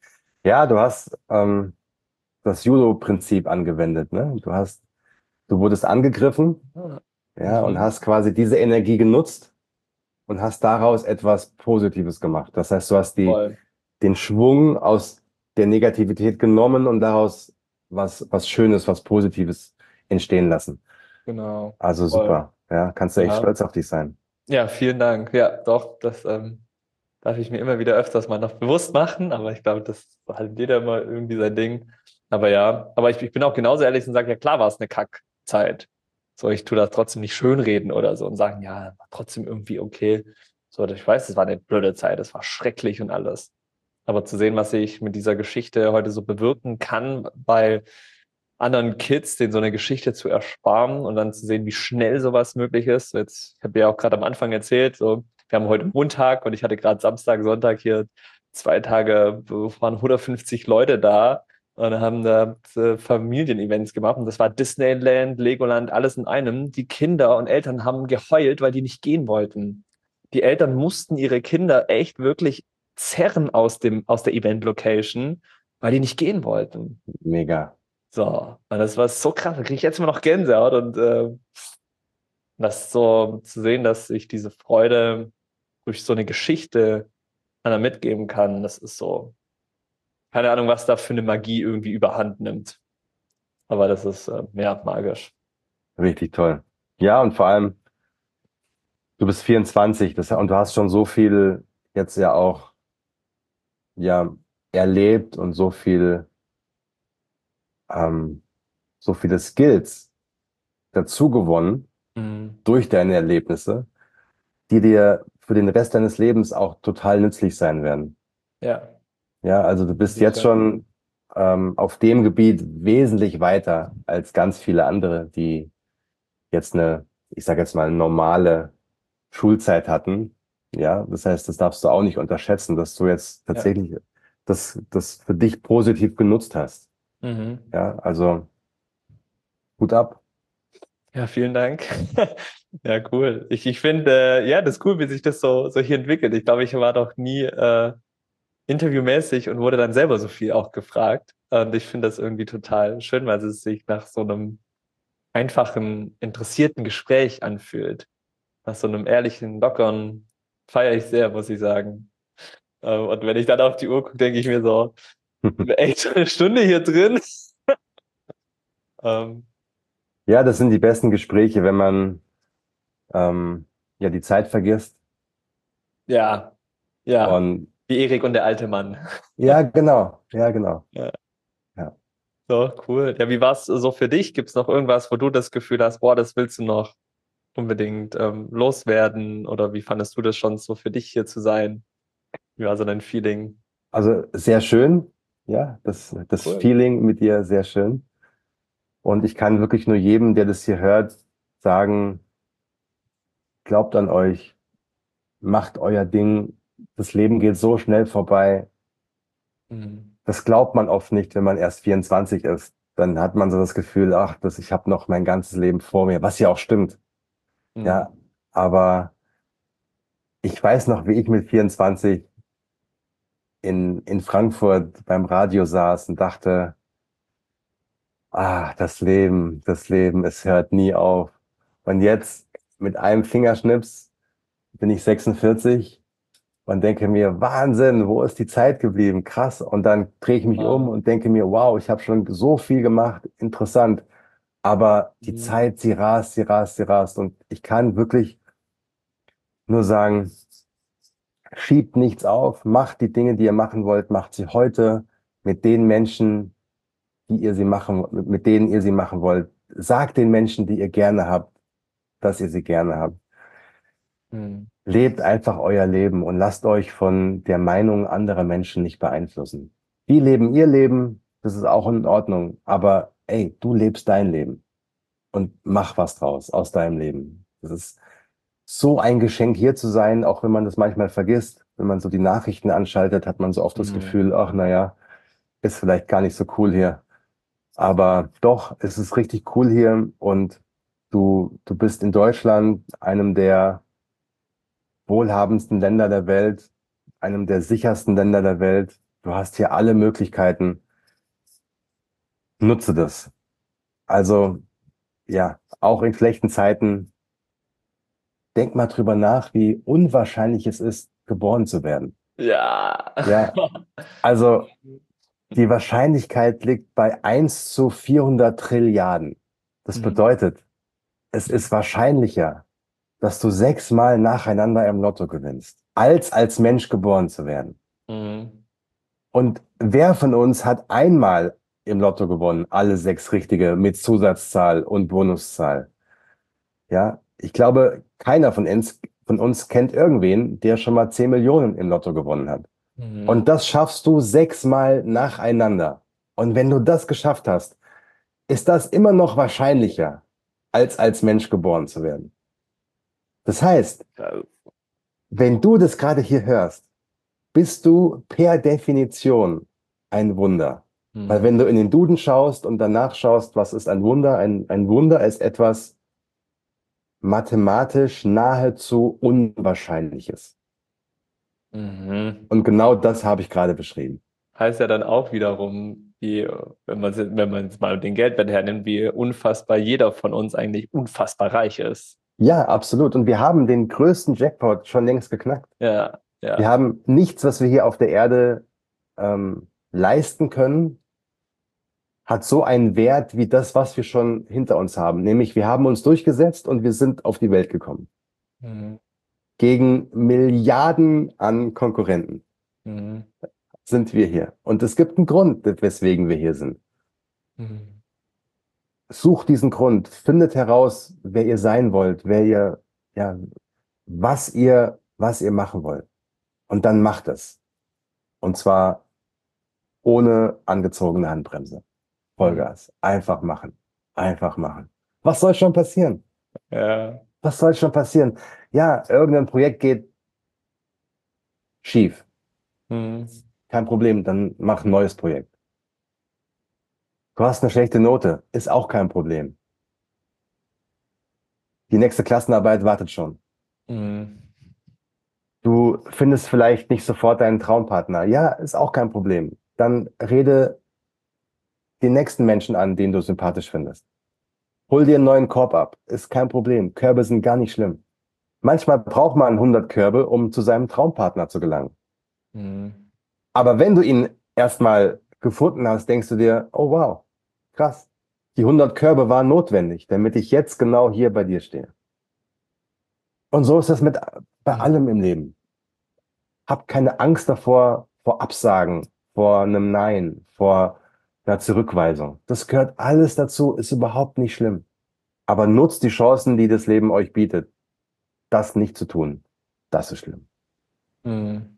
Ja, du hast ähm, das Judo-Prinzip angewendet, ne? Du hast, du wurdest angegriffen, Ah, ja, und mhm. hast quasi diese Energie genutzt und hast daraus etwas Positives gemacht. Das heißt, du hast die, Voll. den Schwung aus der Negativität genommen und daraus was, was Schönes, was Positives entstehen lassen. Genau. Also Voll. super, ja, kannst du echt Ja. stolz auf dich sein. Ja, vielen Dank. Ja, doch, das ähm, darf ich mir immer wieder öfters mal noch bewusst machen, aber ich glaube, das ist halt jeder immer irgendwie sein Ding. Aber ja, aber ich, ich bin auch genauso ehrlich und sage, ja klar war es eine Kackzeit. So, ich tue das trotzdem nicht schönreden oder so und sagen, ja, war trotzdem irgendwie okay. So, ich weiß, es war eine blöde Zeit, es war schrecklich und alles. Aber zu sehen, was ich mit dieser Geschichte heute so bewirken kann bei anderen Kids, denen so eine Geschichte zu ersparen und dann zu sehen, wie schnell sowas möglich ist. Jetzt, ich habe ja auch gerade am Anfang erzählt, so, wir haben heute Montag und ich hatte gerade Samstag, Sonntag hier zwei Tage, wo waren hundertfünfzig Leute da und haben da äh, Familienevents gemacht und das war Disneyland, Legoland, alles in einem. Die Kinder und Eltern haben geheult, weil die nicht gehen wollten. Die Eltern mussten ihre Kinder echt wirklich zerren aus dem, aus der Event-Location, weil die nicht gehen wollten. Mega. So, und das war so krass. Da kriege ich jetzt immer noch Gänsehaut und äh, das so zu sehen, dass ich diese Freude durch so eine Geschichte einer mitgeben kann, das ist so, keine Ahnung, was da für eine Magie irgendwie überhand nimmt. Aber das ist äh, ja magisch. Richtig toll. Ja, und vor allem, du bist vierundzwanzig, das, und du hast schon so viel jetzt ja auch ja erlebt und so viel, ähm, so viele Skills. dazu gewonnen Mhm. durch deine Erlebnisse, die dir für den Rest deines Lebens auch total nützlich sein werden. Ja, Ja, also du bist jetzt sicher. schon ähm, auf dem Gebiet wesentlich weiter als ganz viele andere, die jetzt eine, ich sage jetzt mal, normale Schulzeit hatten. Ja, das heißt, das darfst du auch nicht unterschätzen, dass du jetzt Ja. tatsächlich das, das für dich positiv genutzt hast. Mhm. Ja, also Hut ab. Ja, vielen Dank. Ja, cool. Ich, ich finde, äh, ja, das ist cool, wie sich das so, so hier entwickelt. Ich glaube, ich war doch nie äh, interviewmäßig und wurde dann selber so viel auch gefragt. Und ich finde das irgendwie total schön, weil es sich nach so einem einfachen, interessierten Gespräch anfühlt. Nach so einem ehrlichen, lockeren, feiere ich sehr, muss ich sagen. Ähm, und wenn ich dann auf die Uhr gucke, denke ich mir so, echt schon eine Stunde hier drin. Ähm, Ja, das sind die besten Gespräche, wenn man ähm, ja die Zeit vergisst. ja, ja, Und wie Erik und der alte Mann. ja, genau, ja, genau. Ja. Ja. So, cool. Ja, wie war es so für dich? Gibt es noch irgendwas, wo du das Gefühl hast, boah, das willst du noch unbedingt ähm, loswerden? Oder wie fandest du das schon so für dich hier zu sein? Wie war so dein Feeling? Also sehr schön, ja, das, das Cool. Feeling mit dir sehr schön. Und ich kann wirklich nur jedem, der das hier hört, sagen, glaubt an euch, macht euer Ding. Das Leben geht so schnell vorbei. Mhm. Das glaubt man oft nicht, wenn man erst vierundzwanzig ist. Dann hat man so das Gefühl, ach, das, ich habe noch mein ganzes Leben vor mir, was ja auch stimmt. Ja, Mhm. aber ich weiß noch, wie ich mit vierundzwanzig in, in Frankfurt beim Radio saß und dachte, ah, das Leben, das Leben, es hört nie auf. Und jetzt mit einem Fingerschnips bin ich sechsundvierzig und denke mir, Wahnsinn, wo ist die Zeit geblieben? Krass. Und dann drehe ich mich um Ah. und denke mir, wow, ich habe schon so viel gemacht, interessant. Aber die Mhm. Zeit, sie rast, sie rast, sie rast. Und ich kann wirklich nur sagen, schiebt nichts auf, macht die Dinge, die ihr machen wollt, macht sie heute mit den Menschen, die ihr sie machen, mit denen ihr sie machen wollt. Sagt den Menschen, die ihr gerne habt, dass ihr sie gerne habt. Mhm. Lebt einfach euer Leben und lasst euch von der Meinung anderer Menschen nicht beeinflussen. Die leben ihr Leben, das ist auch in Ordnung, aber ey, du lebst dein Leben und mach was draus aus deinem Leben. Das ist so ein Geschenk, hier zu sein, auch wenn man das manchmal vergisst. Wenn man so die Nachrichten anschaltet, hat man so oft das Mhm. Gefühl, ach naja, ist vielleicht gar nicht so cool hier. Aber doch, es ist richtig cool hier und du, du bist in Deutschland, einem der wohlhabendsten Länder der Welt, einem der sichersten Länder der Welt. Du hast hier alle Möglichkeiten. Nutze das. Also, ja, auch in schlechten Zeiten, denk mal drüber nach, wie unwahrscheinlich es ist, geboren zu werden. Ja. Ja, also die Wahrscheinlichkeit liegt bei eins zu vierhundert Trilliarden. Das Mhm. bedeutet, es ist wahrscheinlicher, dass du sechsmal nacheinander im Lotto gewinnst, als als Mensch geboren zu werden. Mhm. Und wer von uns hat einmal im Lotto gewonnen, alle sechs richtige mit Zusatzzahl und Bonuszahl? Ja, ich glaube, keiner von uns, von uns kennt irgendwen, der schon mal zehn Millionen im Lotto gewonnen hat. Und Mhm. das schaffst du sechsmal nacheinander. Und wenn du das geschafft hast, ist das immer noch wahrscheinlicher, als als Mensch geboren zu werden. Das heißt, Ja. wenn du das gerade hier hörst, bist du per Definition ein Wunder. Weil Mhm. wenn du in den Duden schaust und danach schaust, was ist ein Wunder? Ein, ein Wunder ist etwas mathematisch nahezu Unwahrscheinliches. Mhm. Und genau das habe ich gerade beschrieben. Heißt ja dann auch wiederum, wie, wenn man, wenn man jetzt mal den Geldwert hernimmt, wie unfassbar jeder von uns eigentlich unfassbar reich ist. Ja, absolut. Und wir haben den größten Jackpot schon längst geknackt. Ja, Wir ja. haben nichts, was wir hier auf der Erde ähm, leisten können, hat so einen Wert wie das, was wir schon hinter uns haben. Nämlich, wir haben uns durchgesetzt und wir sind auf die Welt gekommen. Mhm. Gegen Milliarden an Konkurrenten Mhm. sind wir hier. Und es gibt einen Grund, weswegen wir hier sind. Mhm. sucht diesen Grund, findet heraus, wer ihr sein wollt, wer ihr, ja, was ihr, was ihr machen wollt. Und dann macht es. Und zwar ohne angezogene Handbremse. Vollgas. Einfach machen. Einfach machen. Was soll schon passieren? Ja. Was soll schon passieren? Ja, irgendein Projekt geht schief. Mhm. Kein Problem, dann mach ein neues Projekt. Du hast eine schlechte Note, ist auch kein Problem. Die nächste Klassenarbeit wartet schon. Mhm. Du findest vielleicht nicht sofort deinen Traumpartner. Ja, ist auch kein Problem. Dann rede den nächsten Menschen an, den du sympathisch findest. Hol dir einen neuen Korb ab. Ist kein Problem. Körbe sind gar nicht schlimm. Manchmal braucht man hundert Körbe, um zu seinem Traumpartner zu gelangen. Mhm. Aber wenn du ihn erstmal gefunden hast, denkst du dir, oh wow, krass. Die hundert Körbe waren notwendig, damit ich jetzt genau hier bei dir stehe. Und so ist das mit bei Mhm. allem im Leben. Hab keine Angst davor, vor Absagen, vor einem Nein, vor einer Zurückweisung. Das gehört alles dazu, ist überhaupt nicht schlimm. Aber nutzt die Chancen, die das Leben euch bietet. Das nicht zu tun, das ist schlimm. Mhm.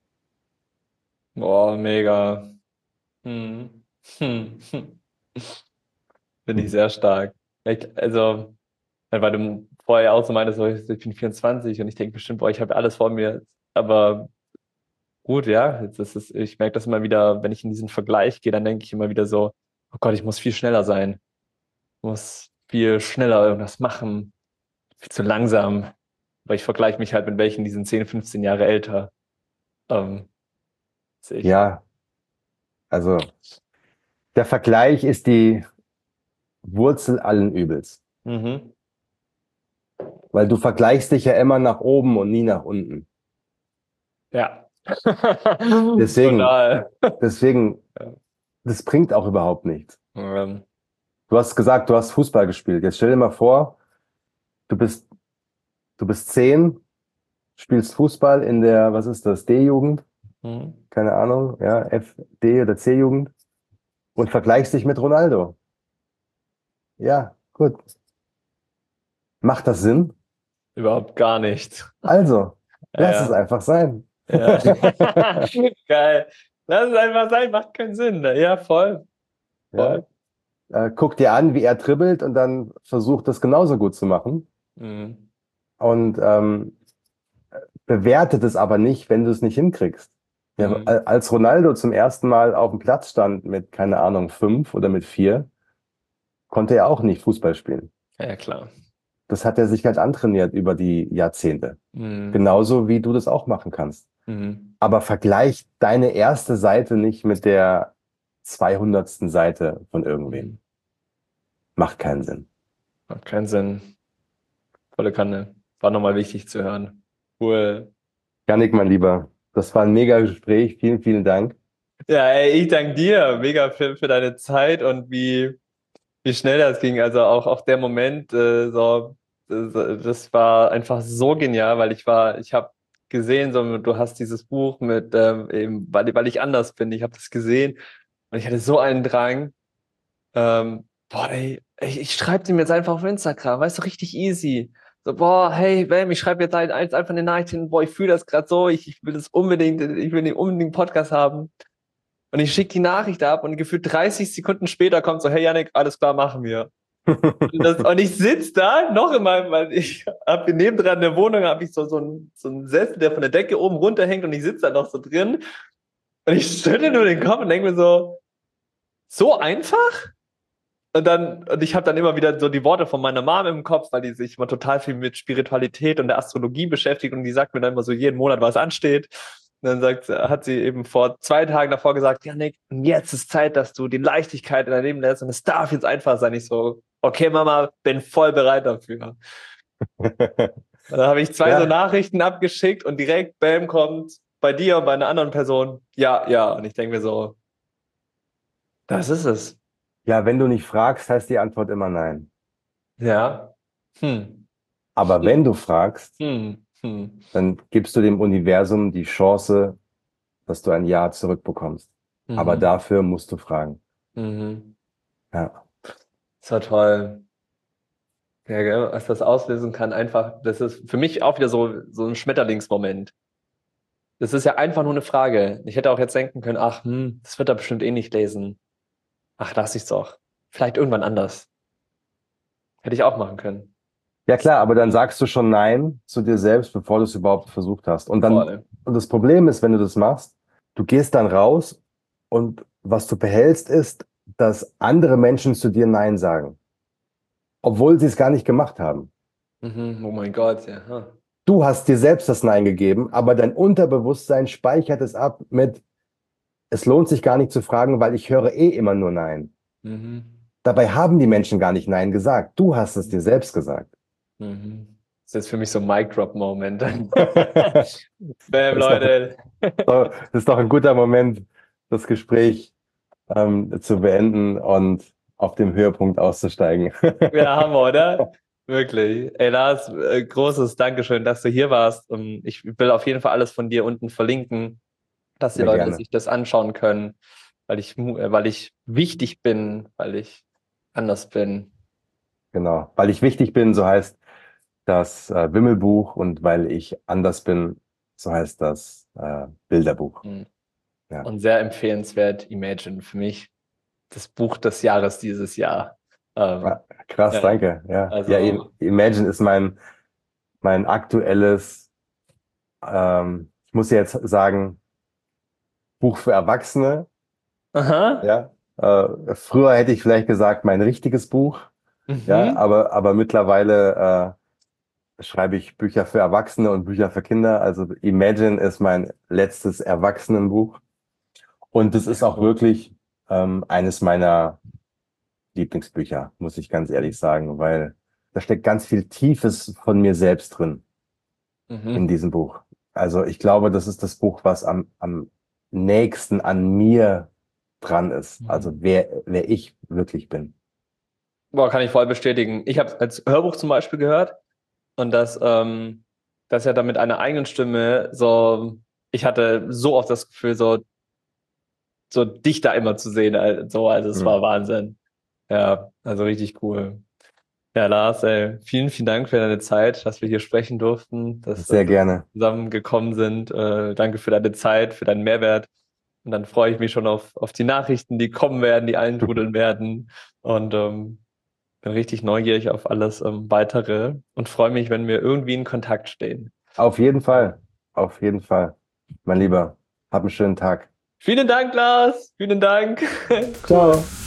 Boah, mega. Mhm. Hm. Hm. Finde ich Hm. sehr stark. Ich, also, weil du vorher auch so meintest, so, ich bin vierundzwanzig und ich denke bestimmt, boah, ich habe alles vor mir. Aber gut, ja, jetzt ist es, ich merke das immer wieder, wenn ich in diesen Vergleich gehe, dann denke ich immer wieder so, oh Gott, ich muss viel schneller sein. Ich muss viel schneller irgendwas machen. Viel zu langsam. Weil ich vergleiche mich halt mit welchen, die sind zehn, fünfzehn Jahre älter. Ähm, als ich. Ja, also der Vergleich ist die Wurzel allen Übels. Mhm. Weil du vergleichst dich ja immer nach oben und nie nach unten. Ja. Deswegen, Total. deswegen, das bringt auch überhaupt nichts. Ähm, Du hast gesagt, du hast Fußball gespielt. Jetzt stell dir mal vor, du bist, du bist zehn, spielst Fußball in der, was ist das, D-Jugend? mhm. Keine Ahnung, ja, F, D oder C-Jugend und vergleichst dich mit Ronaldo. Ja, gut. Macht das Sinn? Überhaupt gar nicht. Also, lass es Ja, einfach sein. ja. Geil. Lass es einfach sein, macht keinen Sinn. Ja, voll. Ja, Voll. äh, guck dir an, wie er dribbelt und dann versuch das genauso gut zu machen. Mhm. Und ähm, bewertet es aber nicht, wenn du es nicht hinkriegst. Ja, Mhm. als Ronaldo zum ersten Mal auf dem Platz stand mit, keine Ahnung, fünf oder mit vier, konnte er auch nicht Fußball spielen. Ja, klar. Das hat er sich halt antrainiert über die Jahrzehnte. Mhm. Genauso wie du das auch machen kannst. Mhm. Aber vergleich deine erste Seite nicht mit der zweihundertsten Seite von irgendwem. Mhm. Macht keinen Sinn. Macht keinen Sinn. Volle Kanne. War nochmal wichtig zu hören. Cool. Janik, mein Lieber, das war ein mega Gespräch. Vielen, vielen Dank. Ja, ey, ich danke dir mega für, für deine Zeit und wie, wie schnell das ging. Also auch, auch der Moment, äh, so, das, das war einfach so genial, weil ich war, ich habe gesehen, so, du hast dieses Buch mit, ähm, eben, weil, weil ich anders bin, ich habe das gesehen und ich hatte so einen Drang. Ähm, boah, ey, ich, ich schreibe dem jetzt einfach auf Instagram, weißt du, richtig easy. So, boah, hey, Bam, ich schreibe jetzt halt einfach eine Nachricht hin, boah, ich fühle das gerade so, ich, ich will das unbedingt, ich will den unbedingt einen Podcast haben. Und ich schicke die Nachricht ab und gefühlt dreißig Sekunden später kommt so, hey Yannick, alles klar, machen wir. Und, das, und ich sitze da noch in meinem, weil ich habe nebendran in der Wohnung, habe ich so, so, einen, so einen Sessel, der von der Decke oben runterhängt und ich sitze da noch so drin und ich schüttle nur den Kopf und denke mir so, so einfach? Und dann, und ich habe dann immer wieder so die Worte von meiner Mom im Kopf, weil die sich immer total viel mit Spiritualität und der Astrologie beschäftigt und die sagt mir dann immer so jeden Monat, was ansteht. Und dann sagt, hat sie eben vor zwei Tagen davor gesagt, Janik, jetzt ist Zeit, dass du die Leichtigkeit in dein Leben lässt und es darf jetzt einfach sein. Ich so, okay, Mama, bin voll bereit dafür. Und dann habe ich zwei so Ja, Nachrichten abgeschickt und direkt, bam, kommt bei dir und bei einer anderen Person, ja, ja. Und ich denke mir so, das ist es. ja, wenn du nicht fragst, heißt die Antwort immer nein. Ja. Hm. Aber wenn du fragst, Hm, hm, dann gibst du dem Universum die Chance, dass du ein Ja zurückbekommst. Aber mhm, dafür musst du fragen. mhm. Ja. Das war toll. Ja, gell, was das auslösen kann, einfach, das ist für mich auch wieder so, so ein Schmetterlingsmoment. Das ist ja einfach nur eine Frage. Ich hätte auch jetzt denken können, ach, hm, das wird er bestimmt eh nicht lesen. Ach, lass ich's doch. Vielleicht irgendwann anders. Hätte ich auch machen können. Ja klar, aber dann sagst du schon Nein zu dir selbst, bevor du es überhaupt versucht hast. Und dann, Voll. und das Problem ist, wenn du das machst, du gehst dann raus und was du behältst ist, dass andere Menschen zu dir Nein sagen, obwohl sie es gar nicht gemacht haben. Mhm. Oh mein Gott, ja. Huh. Du hast dir selbst das Nein gegeben, aber dein Unterbewusstsein speichert es ab mit, es lohnt sich gar nicht zu fragen, weil ich höre eh immer nur Nein. Mhm. Dabei haben die Menschen gar nicht Nein gesagt. Du hast es dir selbst gesagt. Mhm. Das ist jetzt für mich so ein Mic-Drop-Moment. Bam, Das ist doch, Leute. das ist doch ein guter Moment, das Gespräch ähm, zu beenden und auf dem Höhepunkt auszusteigen. Ja, Hammer, oder? Wirklich. Ey, Lars, äh, großes Dankeschön, dass du hier warst. Und ich will auf jeden Fall alles von dir unten verlinken, dass die Sehr Leute gerne. sich das anschauen können, weil ich, mu- äh, weil ich wichtig bin, weil ich anders bin. Genau. Weil ich wichtig bin, so heißt das äh, Wimmelbuch, und weil ich anders bin, so heißt das äh, Bilderbuch. Mhm. Ja. Und sehr empfehlenswert, Imagine, für mich das Buch des Jahres dieses Jahr. Ähm, Ah, krass, ja, danke. Ja, also, ja, Im- Imagine ist mein, mein aktuelles, ähm, ich muss jetzt sagen, Buch für Erwachsene. aha, Ja. Äh, früher hätte ich vielleicht gesagt, mein richtiges Buch. Ja, mhm. aber, aber mittlerweile äh, schreibe ich Bücher für Erwachsene und Bücher für Kinder. Also Imagine ist mein letztes Erwachsenenbuch. Und es ist Sehr auch cool. wirklich ähm, eines meiner Lieblingsbücher, muss ich ganz ehrlich sagen, weil da steckt ganz viel Tiefes von mir selbst drin in Mhm. diesem Buch. Also ich glaube, das ist das Buch, was am, am nächsten an mir dran ist. Also Mhm. wer, wer ich wirklich bin. Boah, kann ich voll bestätigen. Ich habe es als Hörbuch zum Beispiel gehört und das, ähm, das ja dann mit einer eigenen Stimme so, ich hatte so oft das Gefühl, so, so dich da immer zu sehen, also, so, also es Hm. war Wahnsinn. Ja, also richtig cool. Ja, Lars, ey, vielen, vielen Dank für deine Zeit, dass wir hier sprechen durften, dass, Sehr dass wir gerne. zusammengekommen sind. Äh, danke für deine Zeit, für deinen Mehrwert. Und dann freue ich mich schon auf, auf die Nachrichten, die kommen werden, die eintrudeln werden. Und ähm, bin richtig neugierig auf alles ähm, Weitere und freue mich, wenn wir irgendwie in Kontakt stehen. Auf jeden Fall. Auf jeden Fall. Mein Lieber, hab einen schönen Tag. Vielen Dank, Lars. Vielen Dank. Cool. Ciao.